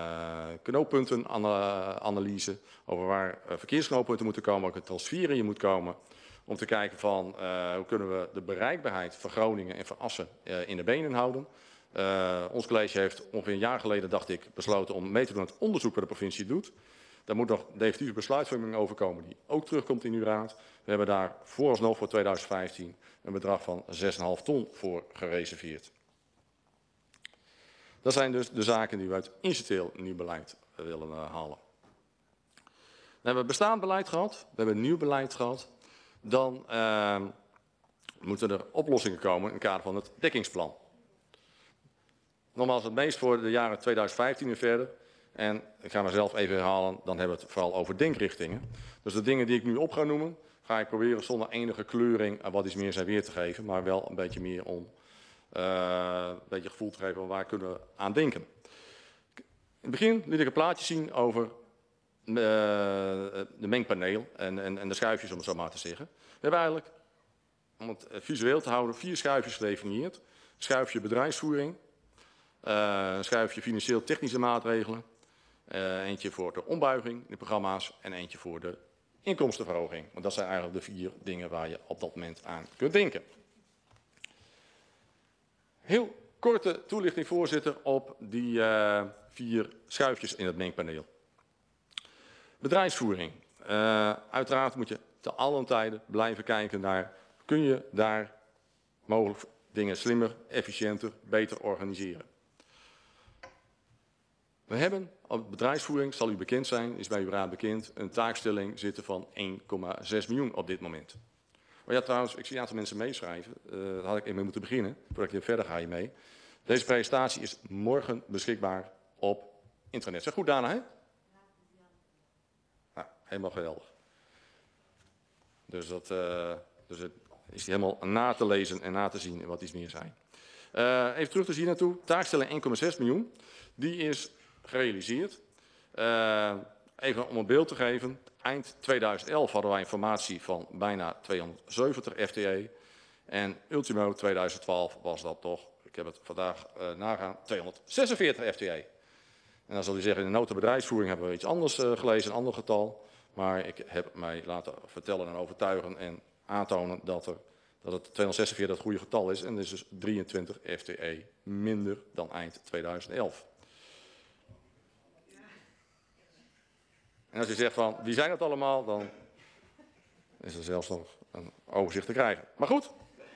knooppuntenanalyse over waar verkeersknooppunten moeten komen, welke transferen je moet komen. Om te kijken van hoe kunnen we de bereikbaarheid van Groningen en van Assen in de benen houden. Ons college heeft ongeveer een jaar geleden, dacht ik, besloten om mee te doen aan het onderzoek wat de provincie doet. Daar moet nog definitieve besluitvorming over komen die ook terugkomt in uw raad. We hebben daar vooralsnog voor 2015 een bedrag van 6,5 ton voor gereserveerd. Dat zijn dus de zaken die we uit incidenteel nieuw beleid willen halen. We hebben bestaand beleid gehad, we hebben nieuw beleid gehad. Dan moeten er oplossingen komen in het kader van het dekkingsplan. Nogmaals, het meest voor de jaren 2015 en verder. En ik ga mezelf even herhalen, dan hebben we het vooral over denkrichtingen. Dus de dingen die ik nu op ga noemen, ga ik proberen zonder enige kleuring wat iets meer zijn weer te geven. Maar wel een beetje meer om een beetje gevoel te geven van waar kunnen we aan denken. In het begin liet ik een plaatje zien over de mengpaneel en de schuifjes, om het zo maar te zeggen. We hebben eigenlijk, om het visueel te houden, 4 schuifjes gedefinieerd. Een schuifje bedrijfsvoering, een schuifje financieel-technische maatregelen, eentje voor de ombuiging in de programma's en eentje voor de inkomstenverhoging. Want dat zijn eigenlijk de 4 dingen waar je op dat moment aan kunt denken. Heel korte toelichting, voorzitter, op die 4 schuifjes in het mengpaneel. Bedrijfsvoering. Uiteraard moet je te allen tijden blijven kijken naar, kun je daar mogelijk dingen slimmer, efficiënter, beter organiseren. We hebben op bedrijfsvoering, zal u bekend zijn, is bij uw raad bekend, een taakstelling zitten van 1,6 miljoen op dit moment. Maar ja, trouwens, ik zie een aantal mensen meeschrijven. Daar had ik even mee moeten beginnen, voordat ik verder ga hiermee. Deze presentatie is morgen beschikbaar op internet. Zeg goed, Dana, hè? Nou, helemaal geweldig. Dus het is helemaal na te lezen en na te zien en wat iets meer zijn. Even terug dus hier naartoe. Taakstelling 1,6 miljoen. Die is gerealiseerd. Even om een beeld te geven. Eind 2011 hadden wij een formatie van bijna 270 FTE. En ultimo 2012 was dat toch, ik heb het vandaag nagaan, 246 FTE. En dan zal u zeggen, in de nota bedrijfsvoering hebben we iets anders gelezen, een ander getal. Maar ik heb mij laten vertellen en overtuigen en aantonen dat het 246 het goede getal is. En dat is dus 23 FTE minder dan eind 2011. En als je zegt van, wie zijn het allemaal, dan is er zelfs nog een overzicht te krijgen. Maar goed.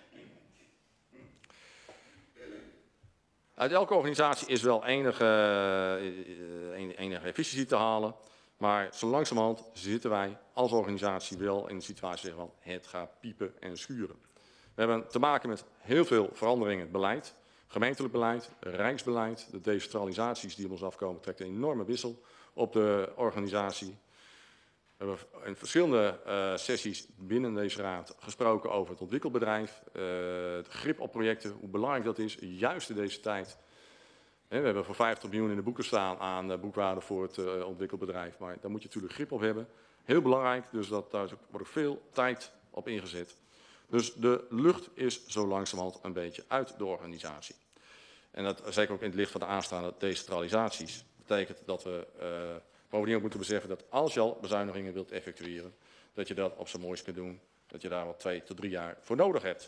Uit elke organisatie is wel enige efficiëntie te halen. Maar zo langzamerhand zitten wij als organisatie wel in de situatie van het gaat piepen en schuren. We hebben te maken met heel veel veranderingen in het beleid. Gemeentelijk beleid, rijksbeleid, de decentralisaties die op ons afkomen trekt een enorme wissel op de organisatie. We hebben in verschillende sessies binnen deze raad gesproken over het ontwikkelbedrijf. Het grip op projecten, hoe belangrijk dat is, juist in deze tijd. We hebben voor 50 miljoen in de boeken staan aan boekwaarde voor het ontwikkelbedrijf. Maar daar moet je natuurlijk grip op hebben. Heel belangrijk, dus daar wordt ook veel tijd op ingezet. Dus de lucht is zo langzamerhand een beetje uit de organisatie. En dat zeker ook in het licht van de aanstaande decentralisaties. Betekent dat we bovendien ook moeten beseffen dat als je al bezuinigingen wilt effectueren, dat je dat op zijn mooist kunt doen. Dat je daar wel 2 tot 3 jaar voor nodig hebt.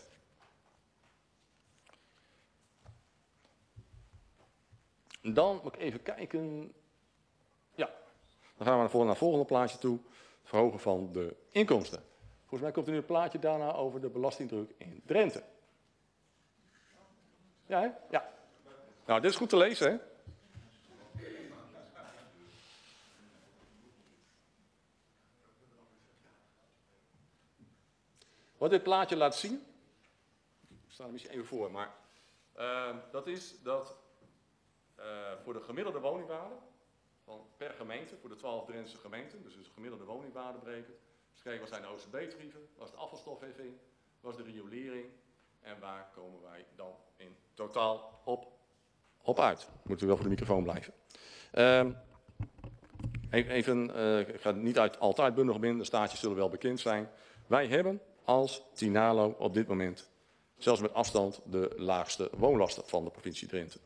Dan moet ik even kijken. Ja, dan gaan we naar het volgende plaatje toe. Het verhogen van de inkomsten. Volgens mij komt er nu een plaatje daarna over de belastingdruk in Drenthe. Ja, hè? Ja. Nou, dit is goed te lezen, hè? Wat dit plaatje laat zien, ik sta er misschien even voor, maar dat is dat voor de gemiddelde woningwaarde van per gemeente, voor de 12 Drentse gemeenten, dus de gemiddelde woningwaarde breken, dus kijken wat zijn de OCB-tarieven, wat is de afvalstofheffing, wat is de riolering en waar komen wij dan in totaal op uit. Moet u wel voor de microfoon blijven. Ik ga niet altijd bundel binnen, de staatjes zullen wel bekend zijn. Wij hebben als Tinalo op dit moment, zelfs met afstand, de laagste woonlasten van de provincie Drenthe.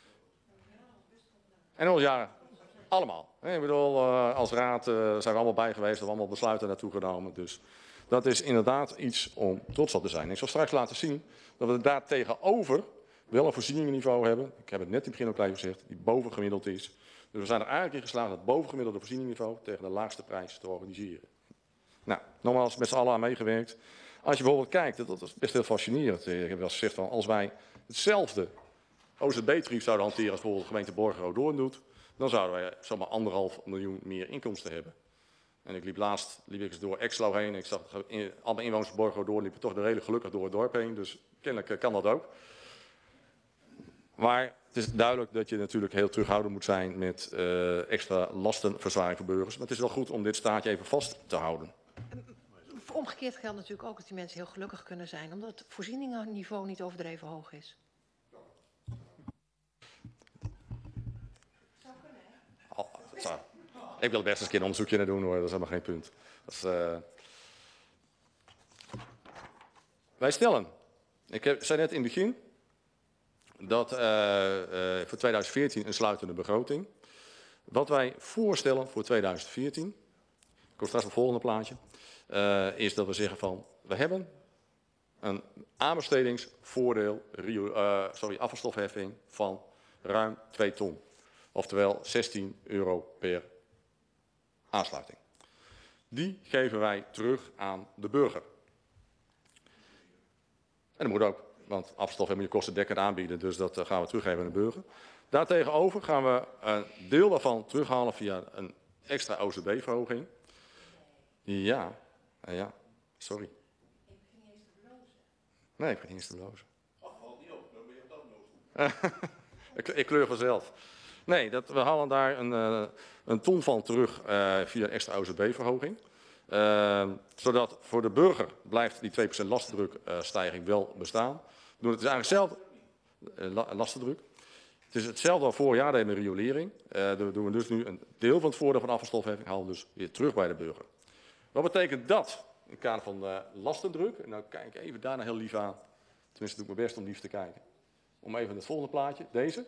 En al jaren, allemaal. Ik bedoel, als raad zijn we allemaal bij geweest, hebben we allemaal besluiten naartoe genomen. Dus dat is inderdaad iets om trots op te zijn. Ik zal straks laten zien dat we daar tegenover wel een voorzieningenniveau hebben. Ik heb het net in het begin ook even gezegd, die bovengemiddeld is. Dus we zijn er eigenlijk in geslaagd het bovengemiddelde voorzieningenniveau tegen de laagste prijs te organiseren. Nou, nogmaals, met z'n allen aan meegewerkt. Als je bijvoorbeeld kijkt, dat is best heel fascinerend. Ik heb wel gezegd van, als wij hetzelfde OZB-tarief zouden hanteren als bijvoorbeeld de gemeente Borgeroo Doorn doet, dan zouden wij zomaar 1,5 miljoen meer inkomsten hebben. En ik liep eens door Exlo heen. Ik zag alle inwoners van Borgeroo Doorn liepen toch redelijk gelukkig door het dorp heen. Dus kennelijk kan dat ook. Maar het is duidelijk dat je natuurlijk heel terughoudend moet zijn met extra lastenverzwaring voor burgers. Maar het is wel goed om dit staartje even vast te houden.
Omgekeerd geldt natuurlijk ook dat die mensen heel gelukkig kunnen zijn, omdat het voorzieningenniveau niet overdreven hoog is.
Ik wil best eens een keer een onderzoekje naar doen hoor, dat is helemaal geen punt. Wij stellen, zei net in het begin, dat voor 2014 een sluitende begroting. Wat wij voorstellen voor 2014, ik kom straks op het volgende plaatje, is dat we zeggen van, we hebben een aanbestedingsvoordeel, afvalstofheffing van ruim 2 ton. Oftewel €16 per aansluiting. Die geven wij terug aan de burger. En dat moet ook, want afvalstof moet je kostendekkend aanbieden, dus dat gaan we teruggeven aan de burger. Daartegenover gaan we een deel daarvan terughalen via een extra OZB-verhoging. Ja, sorry. Ik begin niet eens te blozen. Nee, ik begin niet eens te blozen. Valt niet op, dan ben je dat blozen. Ik kleur vanzelf. Nee, we halen daar een ton van terug via een extra OZB-verhoging. Zodat voor de burger blijft die 2% lastendrukstijging wel bestaan. Het is eigenlijk hetzelfde, lastendruk. Het is hetzelfde als vorig jaar deden met riolering. Dan doen we dus nu een deel van het voordeel van afvalstofheffing halen we dus weer terug bij de burger. Wat betekent dat in het kader van de lastendruk? En nou kijk ik even daarna heel lief aan. Tenminste, doe ik mijn best om lief te kijken. Om even het volgende plaatje, deze.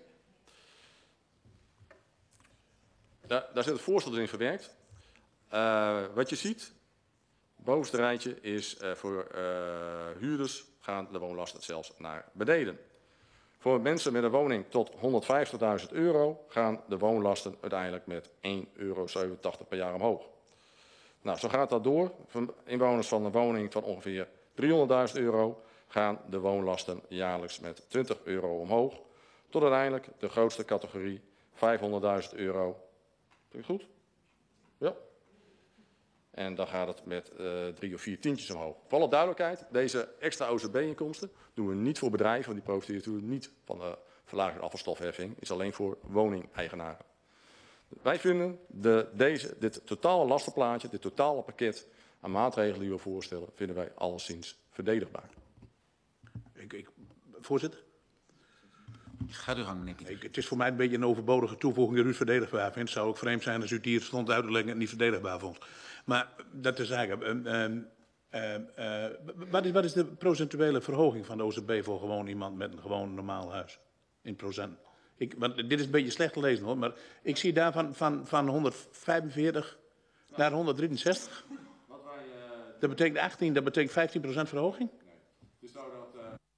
Daar zit het voorstel in verwerkt. Wat je ziet, het bovenste rijtje is voor huurders gaan de woonlasten zelfs naar beneden. Voor mensen met een woning tot €150.000 gaan de woonlasten uiteindelijk met €1,87 per jaar omhoog. Nou, zo gaat dat door. Voor inwoners van een woning van ongeveer €300.000 gaan de woonlasten jaarlijks met €20 omhoog. Tot uiteindelijk de grootste categorie €500.000. Vind je goed? Ja. En dan gaat het met 3 of 4 tientjes omhoog. Voor alle duidelijkheid, deze extra OZB-inkomsten doen we niet voor bedrijven, want die profiteren natuurlijk niet van de verlaging van afvalstofheffing. Is alleen voor woningeigenaren. Wij vinden dit totale lastenplaatje, dit totale pakket aan maatregelen die we voorstellen, vinden wij alleszins verdedigbaar.
Voorzitter?
Gaat uw gang, meneer Pieters.
Het is voor mij een beetje een overbodige toevoeging dat u het verdedigbaar vindt. Het zou ook vreemd zijn als u het hier stond uit te leggen en het niet verdedigbaar vond. Maar dat is eigenlijk. Wat is de procentuele verhoging van de OZB voor gewoon iemand met een gewoon normaal huis? In procent. Want dit is een beetje slecht te lezen hoor, maar ik zie daar van 145 naar 163. Dat betekent 18, dat betekent 15% verhoging? Nee. Dus nou dat.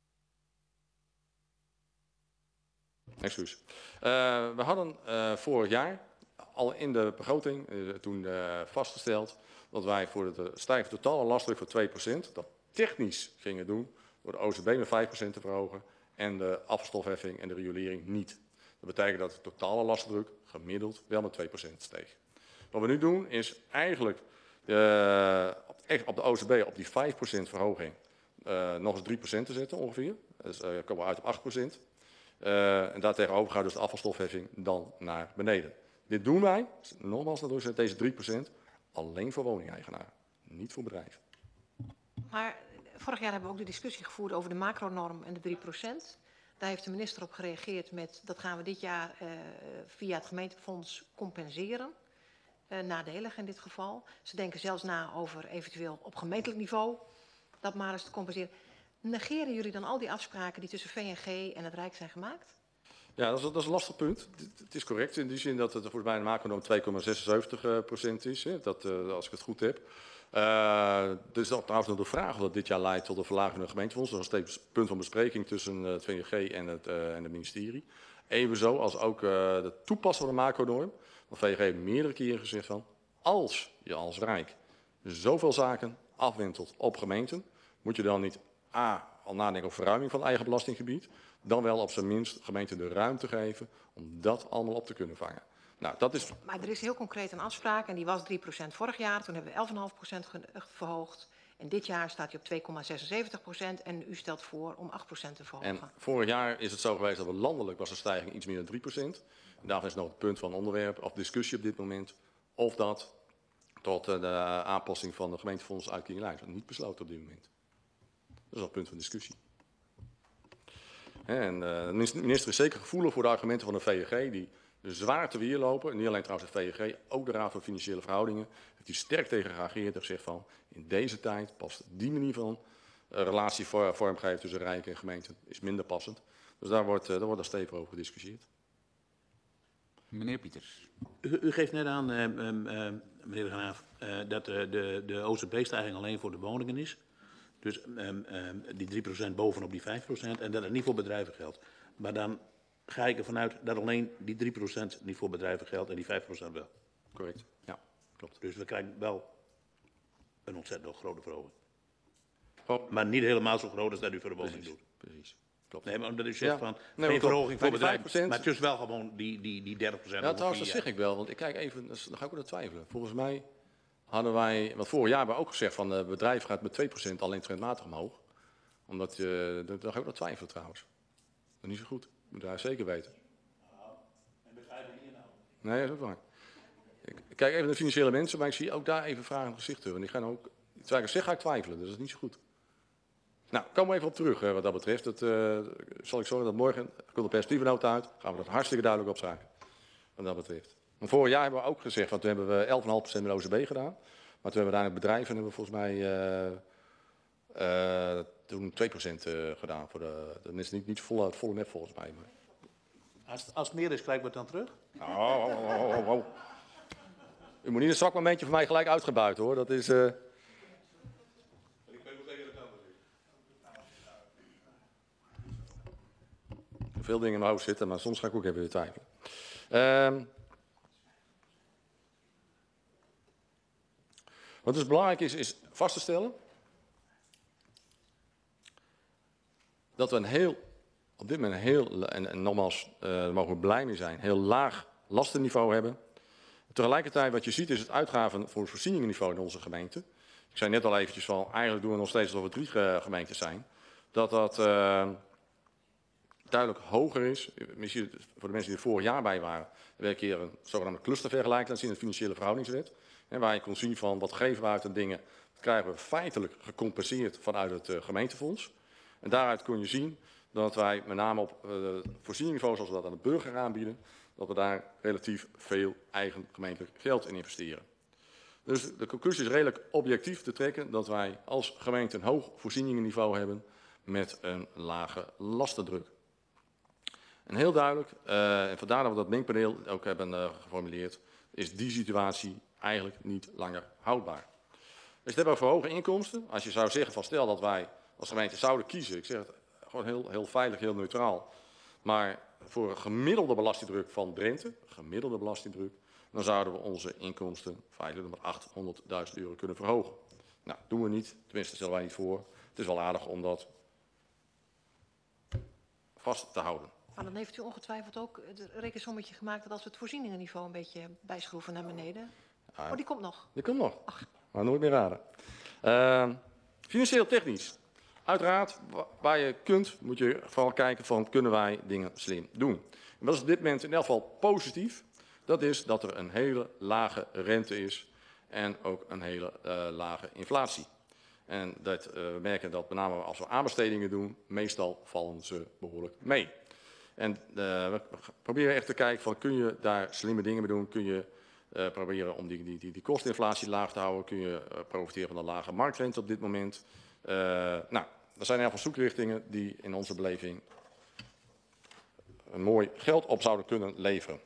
Excuus. We hadden vorig jaar al in de begroting toen vastgesteld dat wij voor de stijging totale lastdruk voor 2% dat technisch gingen doen door de OZB met 5% te verhogen en de afvalstofheffing en de riolering niet. Dat betekent dat de totale lastdruk gemiddeld wel met 2% steeg. Wat we nu doen is eigenlijk op de OZB op die 5% verhoging nog eens 3% te zetten ongeveer. Dus komen we uit op 8%. En daartegenover gaat dus de afvalstofheffing dan naar beneden. Dit doen wij, nogmaals nadruk, deze 3% alleen voor woningeigenaren, niet voor bedrijven.
Maar vorig jaar hebben we ook de discussie gevoerd over de macronorm en de 3%. Daar heeft de minister op gereageerd met dat gaan we dit jaar via het gemeentefonds compenseren. Nadelig in dit geval. Ze denken zelfs na over eventueel op gemeentelijk niveau dat maar eens te compenseren. Negeren jullie dan al die afspraken die tussen VNG en het Rijk zijn gemaakt?
Ja, dat is een lastig punt. Het is correct in die zin dat het voor mij een macronorm 2,76% is, hè, als ik het goed heb. Er is trouwens nog de vraag of dat dit jaar leidt tot een verlaging van de gemeentefonds. Dat is nog steeds een punt van bespreking tussen het VNG en het ministerie. Evenzo als ook de toepassen van de macronorm. Want VNG heeft meerdere keren gezegd van, als je als Rijk zoveel zaken afwentelt op gemeenten, moet je dan niet al nadenken over verruiming van het eigen belastinggebied. dan wel op zijn minst gemeenten de ruimte geven om dat allemaal op te kunnen vangen. Nou, dat is...
Maar er is heel concreet een afspraak en die was 3% vorig jaar. Toen hebben we 11,5% verhoogd. En dit jaar staat hij op 2,76% en u stelt voor om 8% te verhogen.
En vorig jaar is het zo geweest dat we landelijk was de stijging iets meer dan 3%. En daarvan is nog het punt van onderwerp of discussie op dit moment of dat tot de aanpassing van de gemeentefonds uitkering leidt. Niet besloten op dit moment. Dat is nog een punt van discussie. En de minister is zeker gevoelig voor de argumenten van de VNG die zwaar te weer lopen. En niet alleen trouwens de VNG, ook de Raad voor Financiële Verhoudingen. Heeft hij sterk tegen gereageerd en gezegd van in deze tijd past die manier van relatie vormgeven tussen Rijk en gemeente is minder passend. Dus daar wordt er stevig over gediscussieerd.
Meneer Pieters.
U geeft net aan, meneer de Graaf, dat de OZB-stijging alleen voor de woningen is. Dus die 3% bovenop die 5% en dat het niet voor bedrijven geldt. Maar dan ga ik ervan uit dat alleen die 3% niet voor bedrijven geldt en die 5% wel.
Correct, ja, klopt.
Dus we krijgen wel een ontzettend grote verhoging.
Oh.
Maar niet helemaal zo groot als dat u voor de woning doet.
Precies. Klopt.
Nee, maar omdat u zegt van
nee,
geen verhoging voor bedrijven,
5%.
maar het is wel gewoon die 30%.
Ja, trouwens, dat zeg ik wel, want ik kijk even, dan ga ik ook naar twijfelen. Volgens mij hadden wij, want vorig jaar hebben we ook gezegd van het bedrijf gaat met 2% alleen trendmatig omhoog. Omdat je, dan ga ik ook naar twijfelen trouwens. Dat is niet zo goed, moet daar zeker weten.
En begrijp je niet inhoud?
Nee, dat is ook waar. Ik kijk even naar de financiële mensen, maar ik zie ook daar even vragen in het gezicht terug. En die gaan ook, terwijl ik zeg, ga ik twijfelen, dus dat is niet zo goed. Nou, komen we even op terug wat dat betreft. Dat zal ik zorgen dat morgen, er komt de perspectiefnota uit, gaan we dat hartstikke duidelijk opschrijven. Wat dat betreft. Maar vorig jaar hebben we ook gezegd, want toen hebben we 11,5% met OZB gedaan. Maar toen hebben we daar bedrijven en hebben we volgens mij toen 2% gedaan. Dat is niet volle net volgens mij. Maar...
Als het meer is, krijgen we het dan terug?
Oh. U moet niet een zwak momentje van mij gelijk uitgebuit hoor. Dat is... Veel dingen in mijn hoofd zitten, maar soms ga ik ook even weer twijfelen. Wat dus belangrijk is vast te stellen dat we op dit moment en nogmaals, daar mogen we blij mee zijn, heel laag lastenniveau hebben. Tegelijkertijd wat je ziet is het uitgaven voor het voorzieningenniveau in onze gemeente. Ik zei net al eventjes van, eigenlijk doen we nog steeds alsof we 3 gemeentes zijn. Dat duidelijk hoger is. Misschien voor de mensen die er vorig jaar bij waren, hebben we een keer een zogenaamde clustervergelijking laten zien in de financiële verhoudingswet. Waar je kon zien van wat geven we uit aan dingen, dat krijgen we feitelijk gecompenseerd vanuit het gemeentefonds. En daaruit kon je zien dat wij met name op voorzieningsniveau, zoals we dat aan de burger aanbieden, dat we daar relatief veel eigen gemeentelijk geld in investeren. Dus de conclusie is redelijk objectief te trekken dat wij als gemeente een hoog voorzieningenniveau hebben met een lage lastendruk. En heel duidelijk, en vandaar dat we dat denkpaneel ook hebben geformuleerd, is die situatie eigenlijk niet langer houdbaar. Als je het hebt over hoge inkomsten, als je zou zeggen van stel dat wij als gemeente zouden kiezen, ik zeg het gewoon heel veilig, heel neutraal, maar voor een gemiddelde belastingdruk van Drenthe, gemiddelde belastingdruk, dan zouden we onze inkomsten feitelijk met €800.000 kunnen verhogen. Nou, doen we niet, tenminste stellen wij niet voor. Het is wel aardig om dat vast te houden.
Maar dan heeft u ongetwijfeld ook het rekensommetje gemaakt dat als we het voorzieningenniveau een beetje bijschroeven naar beneden. Oh, die komt nog.
Die komt nog, maar nooit meer raden. Financieel technisch. Uiteraard, waar je kunt, moet je vooral kijken van kunnen wij dingen slim doen. En wat is op dit moment in elk geval positief? Dat is dat er een hele lage rente is en ook een hele lage inflatie. En we merken dat met name als we aanbestedingen doen, meestal vallen ze behoorlijk mee. En we proberen echt te kijken van kun je daar slimme dingen mee doen, kun je proberen om die kosteninflatie laag te houden, kun je profiteren van de lage marktrente op dit moment. Nou, er zijn heel veel zoekrichtingen die in onze beleving een mooi geld op zouden kunnen leveren.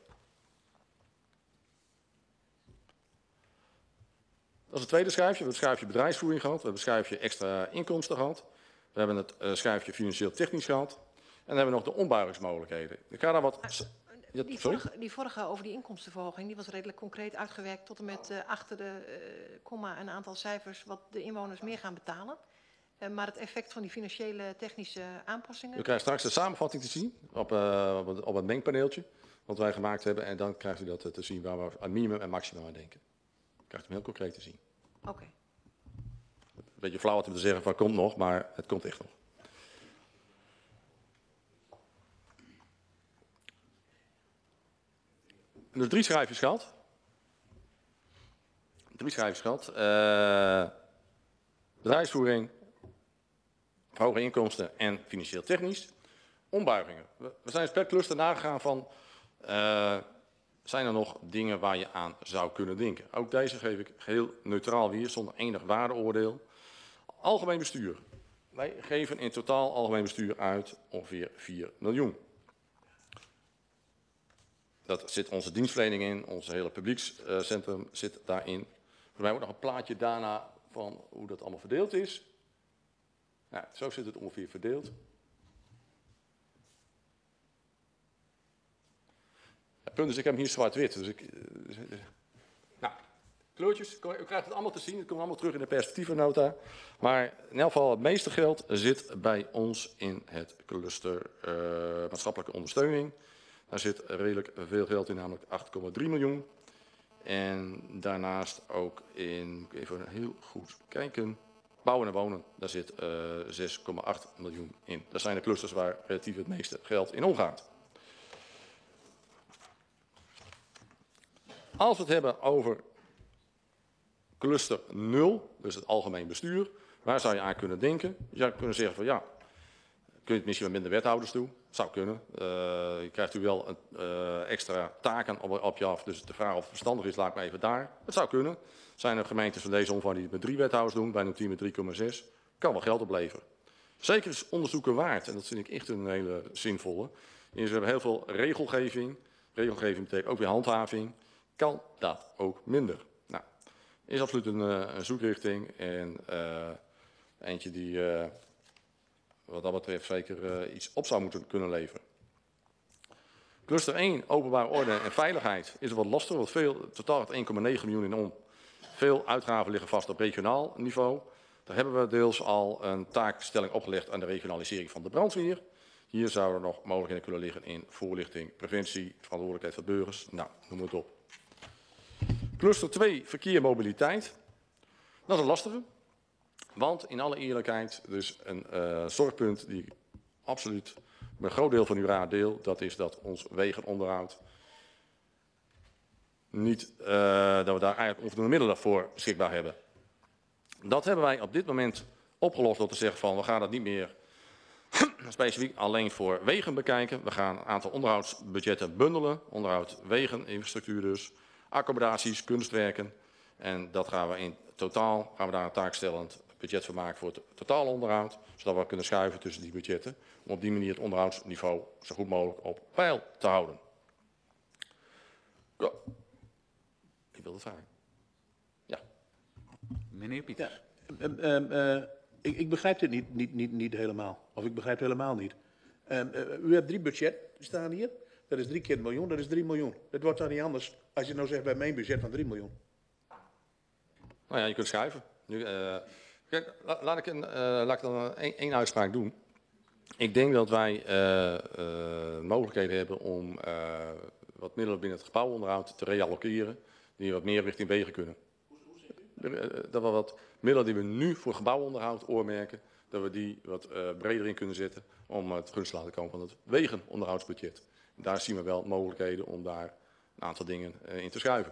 Dat is het tweede schuifje. We hebben het schuifje bedrijfsvoering gehad. We hebben het schuifje extra inkomsten gehad. We hebben het schuifje financieel technisch gehad. En dan hebben we nog de ombouwingsmogelijkheden. Ik ga daar wat...
Die vorige over die inkomstenverhoging, die was redelijk concreet uitgewerkt tot en met achter de komma een aantal cijfers wat de inwoners meer gaan betalen. maar het effect van die financiële technische aanpassingen?
U krijgt straks de samenvatting te zien op het mengpaneeltje wat wij gemaakt hebben. En dan krijgt u dat te zien waar we aan minimum en maximum aan denken. Dan krijgt u hem heel concreet te zien.
Oké.
Een beetje flauw te zeggen van komt nog, maar het komt echt nog. Dus 3 schijfjes gehad. 3 schijfjes gehad. Bedrijfsvoering, hoge inkomsten en financieel technisch. Ombuigingen. We zijn per cluster nagegaan van, zijn er nog dingen waar je aan zou kunnen denken. Ook deze geef ik heel neutraal weer, zonder enig waardeoordeel. Algemeen bestuur. Wij geven in totaal algemeen bestuur uit ongeveer 4 miljoen. Dat zit onze dienstverlening in, ons hele publiekscentrum zit daarin. Voor mij ook nog een plaatje daarna van hoe dat allemaal verdeeld is. Nou, zo zit het ongeveer verdeeld. Het punt is, ik heb hem hier zwart-wit. Dus nou, kleurtjes, u krijgt het allemaal te zien. Het komt allemaal terug in de perspectievennota. Maar in elk geval, het meeste geld zit bij ons in het cluster maatschappelijke ondersteuning. Daar zit redelijk veel geld in, namelijk 8,3 miljoen. En daarnaast ook in, even heel goed kijken, bouwen en wonen, daar zit 6,8 miljoen in. Dat zijn de clusters waar relatief het meeste geld in omgaat. Als we het hebben over cluster 0, dus het algemeen bestuur, waar zou je aan kunnen denken? Je zou kunnen zeggen van ja, kun je het misschien met minder wethouders doen? Zou kunnen. Je krijgt u wel extra taken op je af, dus de vraag of het verstandig is, laat ik maar even daar. Het zou kunnen. Zijn er gemeentes van deze omvang die het met 3 wethouders doen, bij een team met 3,6, kan wel geld opleveren. Zeker is onderzoeken waard, en dat vind ik echt een hele zinvolle, is we hebben heel veel regelgeving. Regelgeving betekent ook weer handhaving. Kan dat ook minder? Nou, is absoluut een zoekrichting en eentje die wat dat betreft zeker iets op zou moeten kunnen leveren. Cluster 1, openbare orde en veiligheid, is er wat lastig. Want veel, totaal gaat 1,9 miljoen in om. Veel uitgaven liggen vast op regionaal niveau. Daar hebben we deels al een taakstelling opgelegd aan de regionalisering van de brandweer. Hier zouden er nog mogelijkheden kunnen liggen in voorlichting, preventie, verantwoordelijkheid van burgers. Nou, noem het op. Cluster 2, verkeer en mobiliteit. Dat is een lastige. Want in alle eerlijkheid, dus een zorgpunt die absoluut met een groot deel van uw raad deel, dat is dat ons wegenonderhoud niet, dat we daar eigenlijk onvoldoende middelen voor beschikbaar hebben. Dat hebben wij op dit moment opgelost door te zeggen van we gaan dat niet meer specifiek alleen voor wegen bekijken. We gaan een aantal onderhoudsbudgetten bundelen, onderhoud wegen, infrastructuur dus, accommodaties, kunstwerken. En dat gaan we in totaal, gaan we daar een taakstellend budget voor maken voor het totaal onderhoud, zodat we kunnen schuiven tussen die budgetten, om op die manier het onderhoudsniveau zo goed mogelijk op peil te houden. Ja. Ik wilde vragen. Ja.
Meneer Pieters.
Ja, ik begrijp dit niet helemaal. Of ik begrijp het helemaal niet. U hebt 3 budgetten staan hier. Dat is 3 keer 1 miljoen, dat is 3 miljoen. Dat wordt dan niet anders als je nou zegt bij mijn budget van 3 miljoen.
Nou ja, je kunt schuiven. Nu, kijk, laat ik dan één uitspraak doen. Ik denk dat wij mogelijkheden hebben om wat middelen binnen het gebouwonderhoud te reallokeren, die wat meer richting wegen kunnen. Dat we wat middelen die we nu voor gebouwonderhoud oormerken, dat we die wat breder in kunnen zetten om het gunst te laten komen van het wegenonderhoudsbudget. Daar zien we wel mogelijkheden om daar een aantal dingen in te schuiven.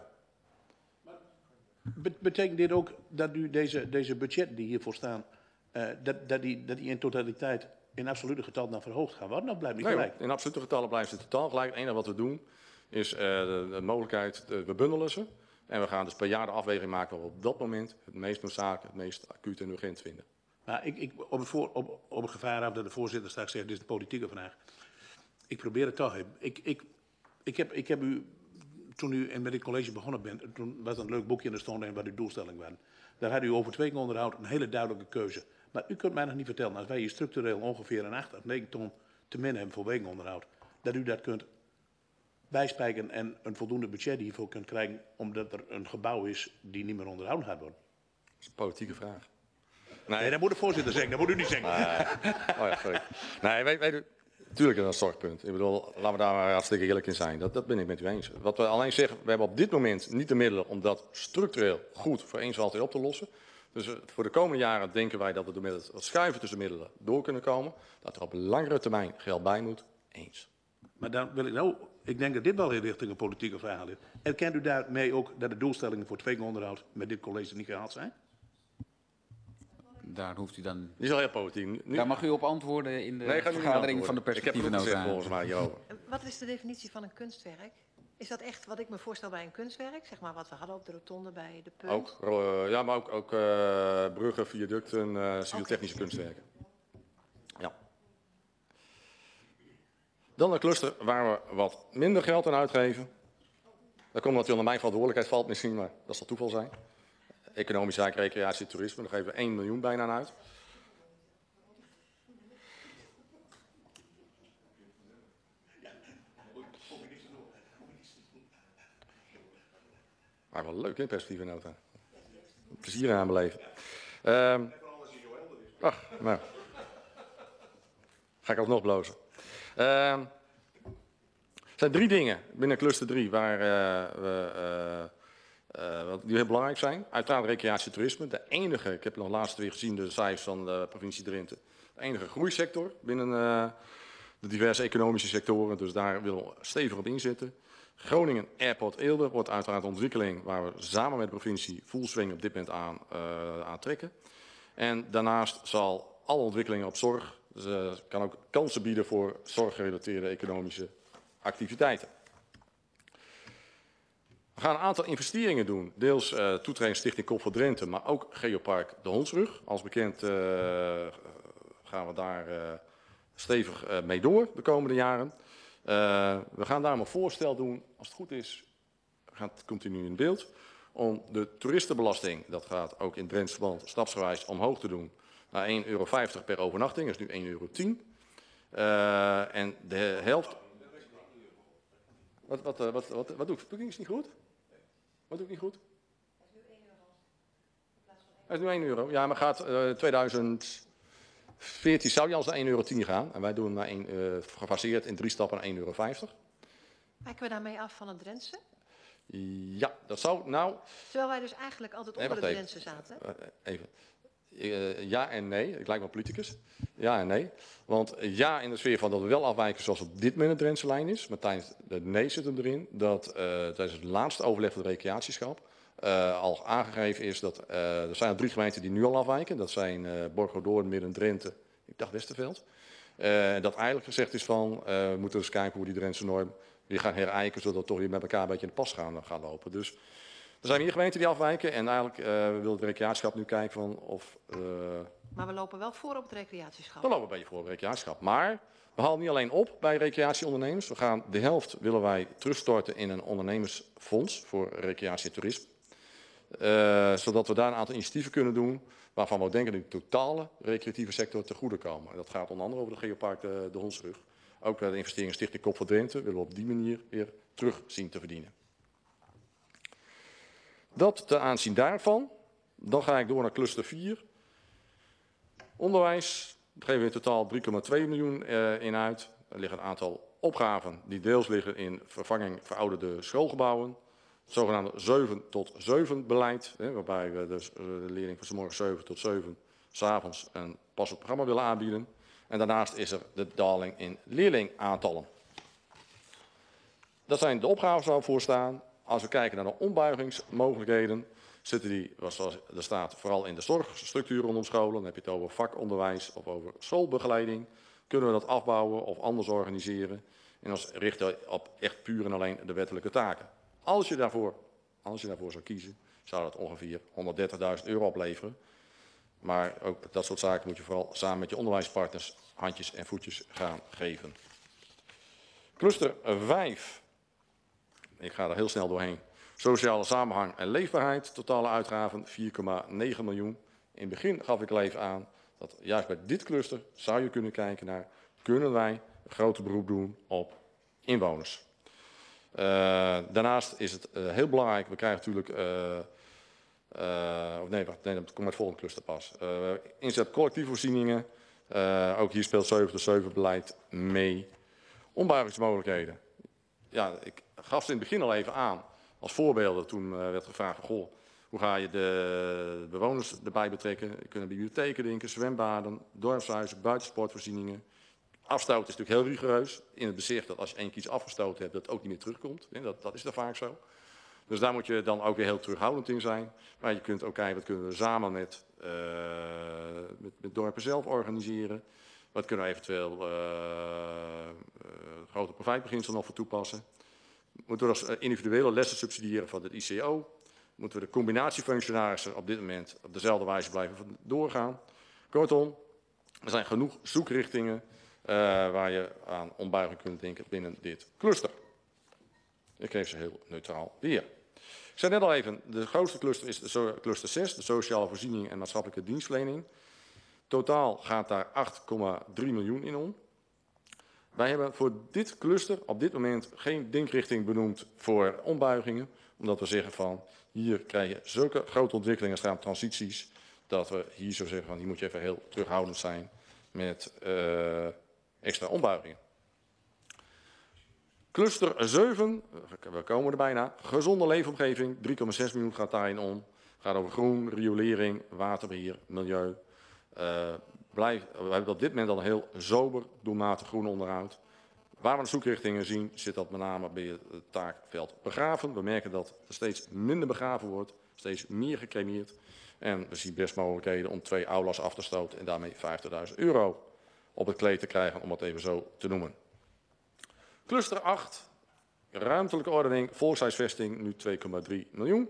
Betekent dit ook dat u deze budgetten die hiervoor staan, dat die in totaliteit in absolute getallen dan verhoogd gaan worden? Of blijft die gelijk?
In absolute getallen blijft het totaal gelijk. Het enige wat we doen is de mogelijkheid, we bundelen ze. En we gaan dus per jaar de afweging maken wat we op dat moment het meest noodzakelijk, het meest acuut en urgent vinden.
Nou, op het gevaar af dat de voorzitter straks zegt, dit is een politieke vraag. Ik probeer het toch. Ik heb u, toen u met dit college begonnen bent, toen was een leuk boekje en er stond in wat uw doelstelling waren. Daar had u over 2 onderhoud een hele duidelijke keuze. Maar u kunt mij nog niet vertellen, als wij hier structureel ongeveer een 8 of 9 ton te min hebben voor wegenonderhoud, dat u dat kunt bijspijken en een voldoende budget hiervoor kunt krijgen, omdat er een gebouw is die niet meer onderhouden gaat worden.
Dat is een politieke vraag.
Nee, dat moet de voorzitter zeggen, dat moet u niet zeggen.
Oh ja, sorry. Nee, weet u, natuurlijk is dat een zorgpunt. Ik bedoel, laten we daar maar hartstikke eerlijk in zijn. Dat ben ik met u eens. Wat we alleen zeggen, we hebben op dit moment niet de middelen om dat structureel goed voor eens en altijd op te lossen. Dus voor de komende jaren denken wij dat we met het schuiven tussen middelen door kunnen komen. Dat er op langere termijn geld bij moet. Eens.
Maar dan wil ik nou, ik denk dat dit wel in richting een politieke verhaal is. Erkent u daarmee ook dat de doelstellingen voor het veekonderhoud met dit college niet gehaald zijn?
Daar hoeft u dan...
Die is al heel politiek.
Daar mag u op antwoorden in de vergadering van de perspectievennota.
Ik heb het volgens mij hierover.
Wat is de definitie van een kunstwerk? Is dat echt wat ik me voorstel bij een kunstwerk? Zeg maar wat we hadden op de rotonde bij de Punt?
Ook, ja, maar ook bruggen, viaducten, civieltechnische kunstwerken. Ja. Dan een cluster waar we wat minder geld aan uitgeven. Dat komt natuurlijk onder mijn verantwoordelijkheid valt misschien, maar dat zal toeval zijn. Economische zaken, recreatie, toerisme, daar geven we 1 miljoen bijna aan uit. Maar wel leuk in perspectievennota. Plezier aan beleven. Ach, nou. Ga ik alsnog blozen. Er zijn 3 dingen binnen cluster 3 waar die heel belangrijk zijn. Uiteraard recreatie en toerisme. De enige, ik heb nog laatst weer gezien de cijfers van de provincie Drenthe. De enige groeisector binnen de diverse economische sectoren. Dus daar willen we stevig op inzetten. Groningen Airport Eelde wordt uiteraard ontwikkeling waar we samen met de provincie full swing op dit moment aan trekken. En daarnaast zal alle ontwikkelingen op zorg, dus, kan ook kansen bieden voor zorggerelateerde economische activiteiten. We gaan een aantal investeringen doen. Deels toetreding Stichting Kop voor Drenthe, maar ook Geopark de Hondsrug. Als bekend gaan we daar stevig mee door de komende jaren. We gaan daarom een voorstel doen, als het goed is, komt u nu in beeld, om de toeristenbelasting, dat gaat ook in Drents verband stapsgewijs omhoog te doen, naar €1,50 per overnachting, dat is nu €1,10. En de helft... Wat doe ik? Doe ik iets niet goed? Wat doe ik niet goed? Het is nu €1. Ja, maar gaat 2014 zou je als naar €1,10 gaan. En wij doen naar gefaseerd in 3 stappen naar €1,50.
Wijken we daarmee af van het Drentse?
Ja, dat zou nou...
Terwijl wij dus eigenlijk altijd onder het Drentse zaten.
Even. Ja en nee. Ik lijk wel politicus. Ja en nee. Want ja in de sfeer van dat we wel afwijken zoals op dit moment de Drentse lijn is. Maar tijdens de nee zit hem erin dat tijdens het laatste overleg van het recreatieschap al aangegeven is dat er zijn al 3 gemeenten die nu al afwijken. Dat zijn Borgo-Doorn, Midden-Drenthe, ik dacht Westerveld. Dat eigenlijk gezegd is van we moeten eens kijken hoe die Drentse norm weer gaan herijken, zodat we toch weer met elkaar een beetje in de pas gaan lopen. Dus er zijn hier gemeenten die afwijken en eigenlijk wil het recreatieschap nu kijken van of...
Maar we lopen wel voor op het recreatieschap.
We lopen een beetje voor op het recreatieschap. Maar we halen niet alleen op bij recreatieondernemers. We gaan de helft willen wij terugstorten in een ondernemersfonds voor recreatie en toerisme. Zodat we daar een aantal initiatieven kunnen doen waarvan we denken dat de totale recreatieve sector te goede komen. Dat gaat onder andere over de Geopark de Hondsrug. Ook de investering Stichting Kop voor Drenthe willen we op die manier weer terug zien te verdienen. Dat ten aanzien daarvan. Dan ga ik door naar cluster 4. Onderwijs. Daar geven we in totaal 3,2 miljoen in uit. Er liggen een aantal opgaven die deels liggen in vervanging verouderde schoolgebouwen. Het zogenaamde 7 tot 7 beleid. Waarbij we de leerling van 's morgens 7 tot 7 s'avonds een passend programma willen aanbieden. En daarnaast is er de daling in leerlingaantallen. Dat zijn de opgaven waar we voor staan. Als we kijken naar de ombuigingsmogelijkheden, zitten die, zoals er staat, vooral in de zorgstructuur rondom scholen. Dan heb je het over vakonderwijs of over schoolbegeleiding. Kunnen we dat afbouwen of anders organiseren? En ons richten op echt puur en alleen de wettelijke taken. Als je daarvoor zou kiezen, zou dat ongeveer €130.000 opleveren. Maar ook dat soort zaken moet je vooral samen met je onderwijspartners handjes en voetjes gaan geven. Cluster 5. Ik ga er heel snel doorheen. Sociale samenhang en leefbaarheid. Totale uitgaven 4,9 miljoen. In het begin gaf ik al even aan dat juist bij dit cluster zou je kunnen kijken naar, kunnen wij een groter beroep doen op inwoners. Daarnaast is het heel belangrijk, we krijgen natuurlijk Nee, dat komt met het volgende cluster pas. Inzet collectieve voorzieningen. Ook hier speelt 7-7 beleid mee. Ombuigingsmogelijkheden. Ja, ik gaf ze in het begin al even aan als voorbeelden. Toen werd gevraagd van, goh, hoe ga je de bewoners erbij betrekken? Je kunt bibliotheken denken, zwembaden, dorpshuizen, buitensportvoorzieningen. Afstoot is natuurlijk heel rigoureus. In het bezicht dat als je 1 keer iets afgestoten hebt, dat het ook niet meer terugkomt. Dat is er vaak zo. Dus daar moet je dan ook weer heel terughoudend in zijn. Maar je kunt ook kijken, wat kunnen we samen met dorpen zelf organiseren. Wat kunnen we eventueel grote profijtbeginsel nog voor toepassen. Moeten we als individuele lessen subsidiëren van het ICO. Moeten we de combinatiefunctionarissen op dit moment op dezelfde wijze blijven doorgaan. Kortom, er zijn genoeg zoekrichtingen waar je aan ombuiging kunt denken binnen dit cluster. Ik geef ze heel neutraal weer. Ik zei net al even, de grootste cluster is de cluster 6, de sociale voorziening en maatschappelijke dienstverlening. Totaal gaat daar 8,3 miljoen in om. Wij hebben voor dit cluster op dit moment geen denkrichting benoemd voor ombuigingen. Omdat we zeggen van, hier krijg je zulke grote ontwikkelingen, staan transities, dat we hier zo zeggen van, hier moet je even heel terughoudend zijn met extra ombuigingen. Cluster 7, we komen er bijna, gezonde leefomgeving, 3,6 miljoen gaat daarin om. Gaat over groen, riolering, waterbeheer, milieu. We hebben op dit moment al een heel sober doelmatig groen onderhoud. Waar we de zoekrichtingen zien, zit dat met name bij het taakveld begraven. We merken dat er steeds minder begraven wordt, steeds meer gecremeerd. En we zien best mogelijkheden om 2 aulas af te stoten en daarmee €50.000 op het kleed te krijgen, om het even zo te noemen. Cluster 8, ruimtelijke ordening, volkshuisvesting, nu 2,3 miljoen.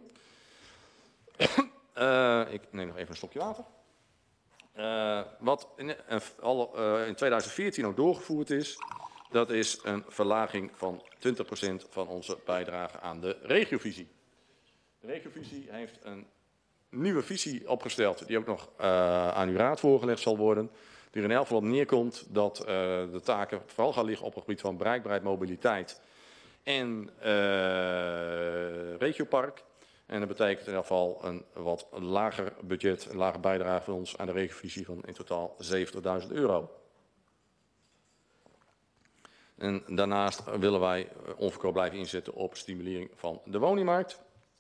Ik neem nog even een slokje water. Wat in 2014 ook doorgevoerd is, dat is een verlaging van 20% van onze bijdrage aan de regiovisie. De regiovisie heeft een nieuwe visie opgesteld, die ook nog aan uw raad voorgelegd zal worden. Die er in elk geval op neerkomt dat de taken vooral gaan liggen op het gebied van bereikbaarheid, mobiliteit en regiopark. En dat betekent in elk geval een wat lager budget, een lage bijdrage van ons aan de regiovisie van in totaal €70.000. En daarnaast willen wij onverkoopt blijven inzetten op stimulering van de woningmarkt.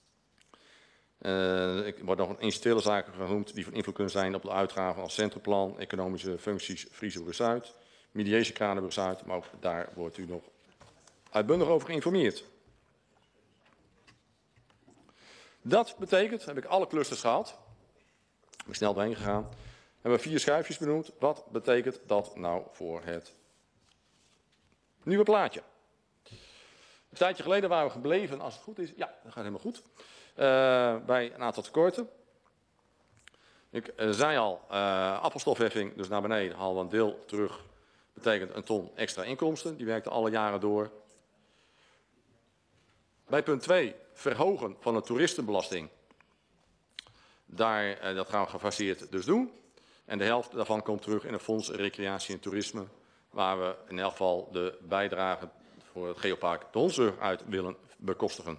Er wordt nog een incidentele zaken genoemd die van invloed kunnen zijn op de uitgaven als centrumplan, economische functies Friesenbrug-Zuid, Mediation Kranenburg-Zuid, maar ook daar wordt u nog uitbundig over geïnformeerd. Dat betekent, heb ik alle clusters gehad, ben ik snel doorheen gegaan, hebben we 4 schuifjes benoemd. Wat betekent dat nou voor het nieuwe plaatje? Een tijdje geleden waren we gebleven, als het goed is, ja, dat gaat helemaal goed, bij een aantal tekorten. Ik zei al, afvalstofheffing, dus naar beneden, halen we een deel terug, betekent een ton extra inkomsten, die werkte alle jaren door. Bij punt 2, verhogen van de toeristenbelasting. Dat gaan we gefaseerd dus doen. En de helft daarvan komt terug in een fonds recreatie en toerisme, waar we in elk geval de bijdrage voor het geopark de Hondsrug uit willen bekostigen.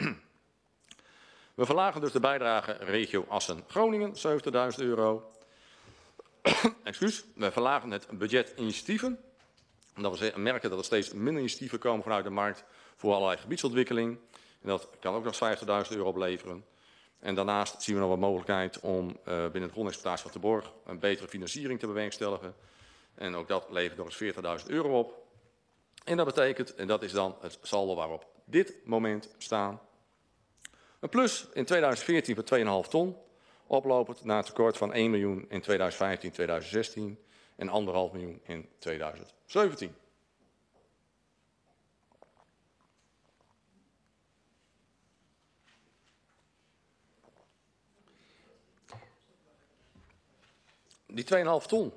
We verlagen dus de bijdrage regio Assen-Groningen, €70.000. Excuus, we verlagen het budget initiatieven, omdat we merken dat er steeds minder initiatieven komen vanuit de markt voor allerlei gebiedsontwikkeling. En dat kan ook nog €50.000 opleveren. En daarnaast zien we nog wat mogelijkheid om binnen de grondexploitatie van de Borg een betere financiering te bewerkstelligen. En ook dat levert nog eens €40.000 op. En dat betekent, en dat is dan het saldo waarop op dit moment staan, een plus in 2014 van 2,5 ton, oplopend naar een tekort van 1 miljoen in 2015-2016 en 1,5 miljoen in 2017. Die 2,5 ton,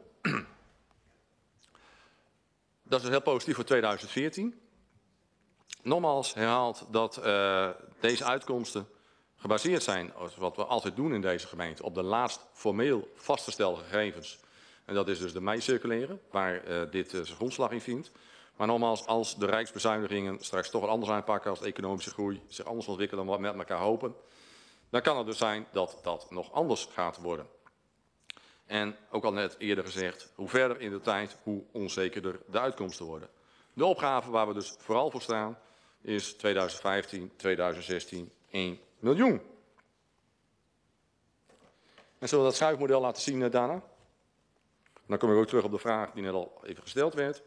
dat is heel positief voor 2014. Nogmaals herhaald dat deze uitkomsten gebaseerd zijn, wat we altijd doen in deze gemeente, op de laatst formeel vastgestelde gegevens. En dat is dus de meicirculeren, waar dit zijn grondslag in vindt. Maar nogmaals, als de rijksbezuinigingen straks toch wat anders aanpakken, als de economische groei zich anders ontwikkelt dan wat we met elkaar hopen, dan kan het dus zijn dat dat nog anders gaat worden. En ook al net eerder gezegd, hoe verder in de tijd, hoe onzekerder de uitkomsten worden. De opgave waar we dus vooral voor staan is 2015, 2016 1 miljoen. En zullen we dat schuifmodel laten zien, Dana? Dan kom ik ook terug op de vraag die net al even gesteld werd.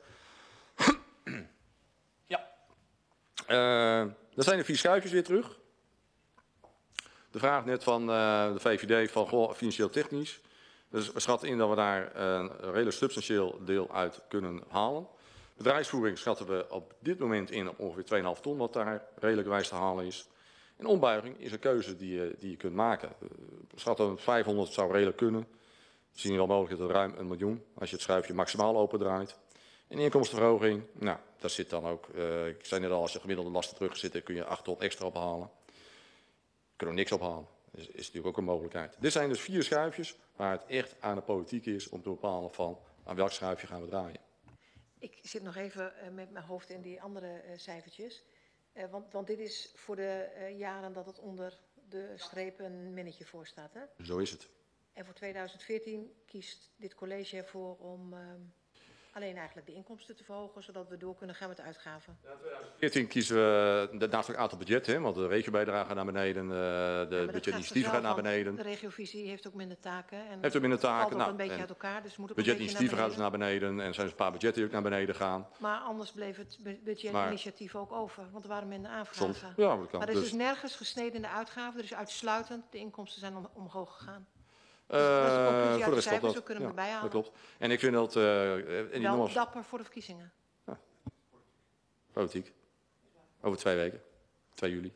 Ja. Dan zijn de 4 schuifjes weer terug. De vraag net van de VVD van financieel technisch. Dus we schatten in dat we daar een redelijk substantieel deel uit kunnen halen. Bedrijfsvoering schatten we op dit moment in op ongeveer 2,5 ton wat daar redelijk wijs te halen is. En ombuiging is een keuze die je kunt maken. We schatten 500 zou redelijk kunnen. We zien wel mogelijk dat ruim 1 miljoen als je het schuifje maximaal opendraait. En inkomstenverhoging, nou, daar zit dan ook, ik zei net al, als je gemiddelde lasten terug zit, kun je 8 ton extra ophalen. Kunnen we niks ophalen. Dat is natuurlijk ook een mogelijkheid. Dit zijn dus 4 schuifjes waar het echt aan de politiek is om te bepalen van aan welk schuifje gaan we draaien.
Ik zit nog even met mijn hoofd in die andere cijfertjes. Want dit is voor de jaren dat het onder de streep een minnetje voor staat, hè?
Zo is het.
En voor 2014 kiest dit college ervoor om alleen eigenlijk de inkomsten te verhogen, zodat we door kunnen gaan met de uitgaven.
Ja, 2014 kiezen we naast een aantal budgetten, want de regiobijdrage gaat naar beneden, de budgetinitiatieven gaat naar beneden.
De regiovisie heeft ook minder taken. En
heeft ook minder taken.
valt ook een beetje uit elkaar, dus moet ook
budgetinitiatieven gaan dus naar beneden en er zijn dus een paar budgetten die ook naar beneden gaan.
Maar anders bleef het budgetinitiatief ook over, want er waren minder aanvragen.
Soms, ja, dat kan.
Maar er is dus nergens gesneden in de uitgaven, er is uitsluitend de inkomsten zijn omhoog gegaan.
Voor de rest klopt dat.
Zo kunnen we erbij halen.
Dat klopt. En ik vind dat...
wel dapper voor de verkiezingen.
Ja. Politiek. Over 2 weken. 2 juli.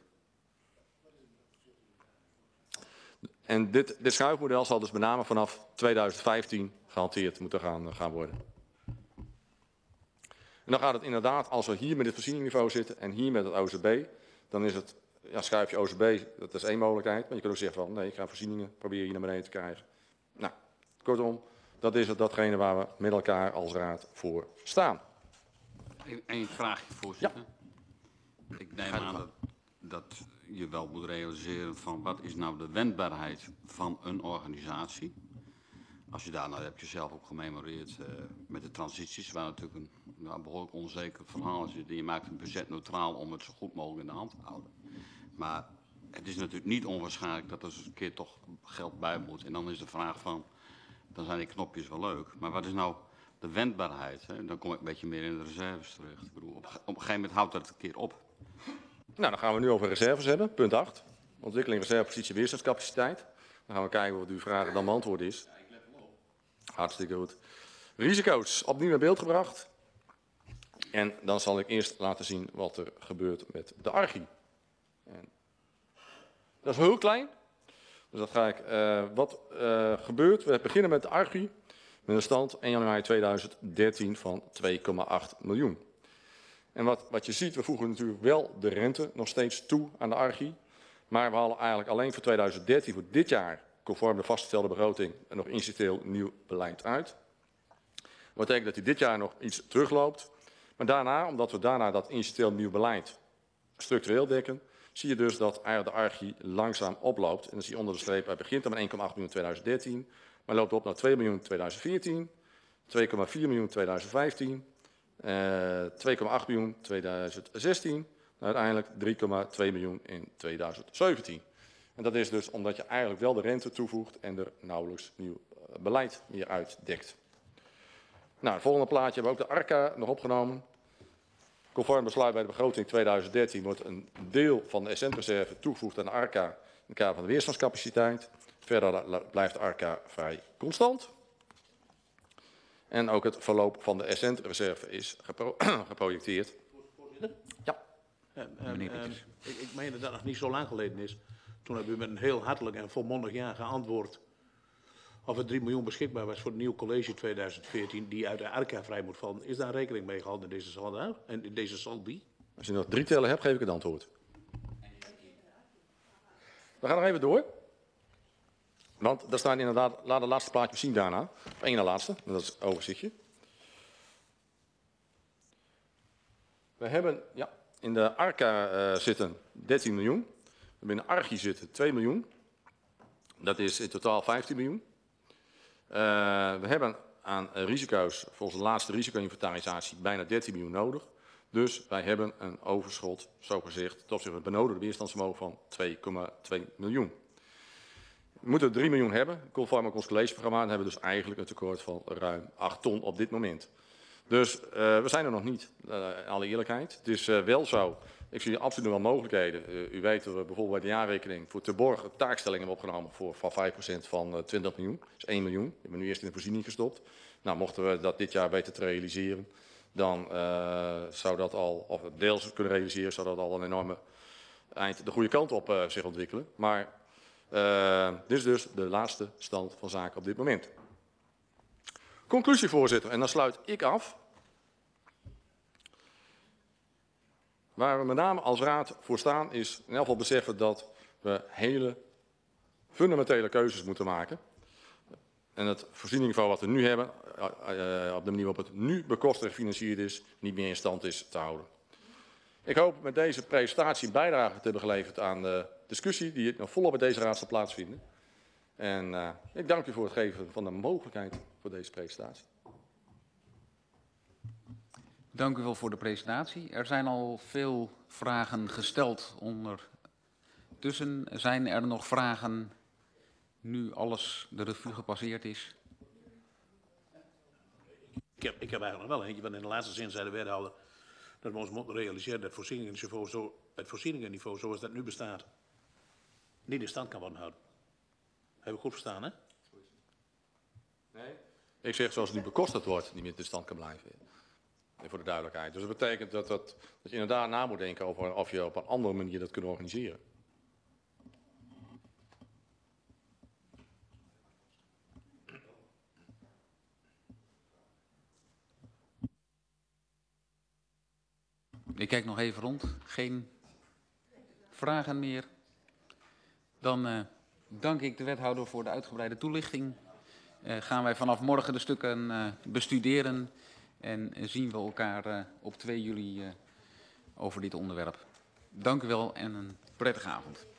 En dit schuifmodel zal dus met name vanaf 2015 gehanteerd moeten gaan worden. En dan gaat het inderdaad, als we hier met het voorzieningsniveau zitten en hier met het OZB, dan is het... Ja, schuifje OZB, dat is 1 mogelijkheid. Maar je kunt ook zeggen van, nee, ik ga voorzieningen proberen hier naar beneden te krijgen. Nou, kortom, dat is datgene waar we met elkaar als raad voor staan.
Eén vraagje, voorzitter.
Ja.
Ik neem aan dat je wel moet realiseren van wat is nou de wendbaarheid van een organisatie. Als je daar, nou heb je zelf ook gememoreerd met de transities, waar natuurlijk een behoorlijk onzeker verhaal zit. Je maakt een budget neutraal om het zo goed mogelijk in de hand te houden. Maar het is natuurlijk niet onwaarschijnlijk dat er eens een keer toch geld bij moet. En dan is de vraag van, dan zijn die knopjes wel leuk. Maar wat is nou de wendbaarheid? Hè? Dan kom ik een beetje meer in de reserves terecht. Ik bedoel, op een gegeven moment houdt dat een keer op.
Nou, dan gaan we nu over reserves hebben. Punt 8. Ontwikkeling, reservepositie, weerstandscapaciteit. Dan gaan we kijken wat uw vraag dan beantwoord is. Hartstikke goed. Risico's opnieuw in beeld gebracht. En dan zal ik eerst laten zien wat er gebeurt met de archi. En dat is heel klein. Dus dat ga ik. Wat gebeurt? We beginnen met de archi. Met een stand 1 januari 2013 van 2,8 miljoen. En wat je ziet, we voegen natuurlijk wel de rente nog steeds toe aan de archi. Maar we halen eigenlijk alleen voor 2013, voor dit jaar, conform de vastgestelde begroting, een nog incidenteel nieuw beleid uit. Dat betekent dat hij dit jaar nog iets terugloopt. Maar daarna, omdat we daarna dat incidenteel nieuw beleid structureel dekken, zie je dus dat eigenlijk de archi langzaam oploopt. En dan zie je onder de streep, hij begint dan met 1,8 miljoen in 2013, maar loopt op naar 2 miljoen in 2014, 2,4 miljoen in 2015, 2,8 miljoen in 2016 en uiteindelijk 3,2 miljoen in 2017. En dat is dus omdat je eigenlijk wel de rente toevoegt en er nauwelijks nieuw beleid meer uitdekt. Nou, het volgende plaatje hebben we ook de ARCA nog opgenomen. Conform besluit bij de begroting 2013 wordt een deel van de essentreserve toegevoegd aan de ARCA in het kader van de weerstandscapaciteit. Verder blijft de ARCA vrij constant. En ook het verloop van de essentreserve is geprojecteerd.
Voorzitter?
Ja.
Ik meen dat dat nog niet zo lang geleden is. Toen hebben we met een heel hartelijk en volmondig ja geantwoord of er 3 miljoen beschikbaar was voor het nieuw college 2014, die uit de ARCA vrij moet vallen. Is daar rekening mee gehouden in deze saldo en in deze saldi?
Als je nog 3 tellen hebt, geef ik het antwoord. We gaan nog even door. Want daar staan inderdaad, laat de laatste plaatje zien daarna. Eén na laatste, dat is het overzichtje. We hebben in de ARCA zitten 13 miljoen. We hebben in de Archi zitten 2 miljoen. Dat is in totaal 15 miljoen. We hebben aan risico's, volgens de laatste risico-inventarisatie, bijna 13 miljoen nodig. Dus wij hebben een overschot, zo gezegd, ten opzichte van het benodigde weerstandsvermogen van 2,2 miljoen. We moeten 3 miljoen hebben, conform ook ons collegeprogramma. Dan hebben we dus eigenlijk een tekort van ruim 8 ton op dit moment. Dus we zijn er nog niet, in alle eerlijkheid. Het is wel zo, ik zie absoluut nog wel mogelijkheden. U weet dat we bijvoorbeeld bij de jaarrekening voor Terborg een taakstelling hebben opgenomen van 5% van 20 miljoen. Dat is 1 miljoen. We hebben nu eerst in de voorziening gestopt. Nou, mochten we dat dit jaar weten te realiseren, dan zou dat al, of deels kunnen realiseren, zou dat al een enorme eind de goede kant op zich ontwikkelen. Maar dit is dus de laatste stand van zaken op dit moment. Conclusie, voorzitter, en dan sluit ik af. Waar we met name als raad voor staan is in elk geval beseffen dat we hele fundamentele keuzes moeten maken. En het voorzieningsniveau wat we nu hebben, op de manier waarop het nu bekostigd en gefinancierd is, niet meer in stand is te houden. Ik hoop met deze presentatie een bijdrage te hebben geleverd aan de discussie die nog volop bij deze raad zal plaatsvinden. En ik dank u voor het geven van de mogelijkheid voor deze presentatie.
Dank u wel voor de presentatie. Er zijn al veel vragen gesteld ondertussen. Zijn er nog vragen nu alles de revue gepasseerd is?
Ik heb eigenlijk nog wel eentje, want in de laatste zin zei de wethouder dat we ons moeten realiseren dat het voorzieningenniveau zoals dat nu bestaat niet in stand kan worden gehouden. Heb ik goed verstaan, hè?
Nee. Ik zeg zoals het nu bekostigd wordt, niet meer in stand kan blijven. Voor de duidelijkheid. Dus dat betekent dat je inderdaad na moet denken over of je op een andere manier dat kunt organiseren.
Ik kijk nog even rond. Geen vragen meer. Dan dank ik de wethouder voor de uitgebreide toelichting. Gaan wij vanaf morgen de stukken bestuderen en zien we elkaar op 2 juli over dit onderwerp. Dank u wel en een prettige avond.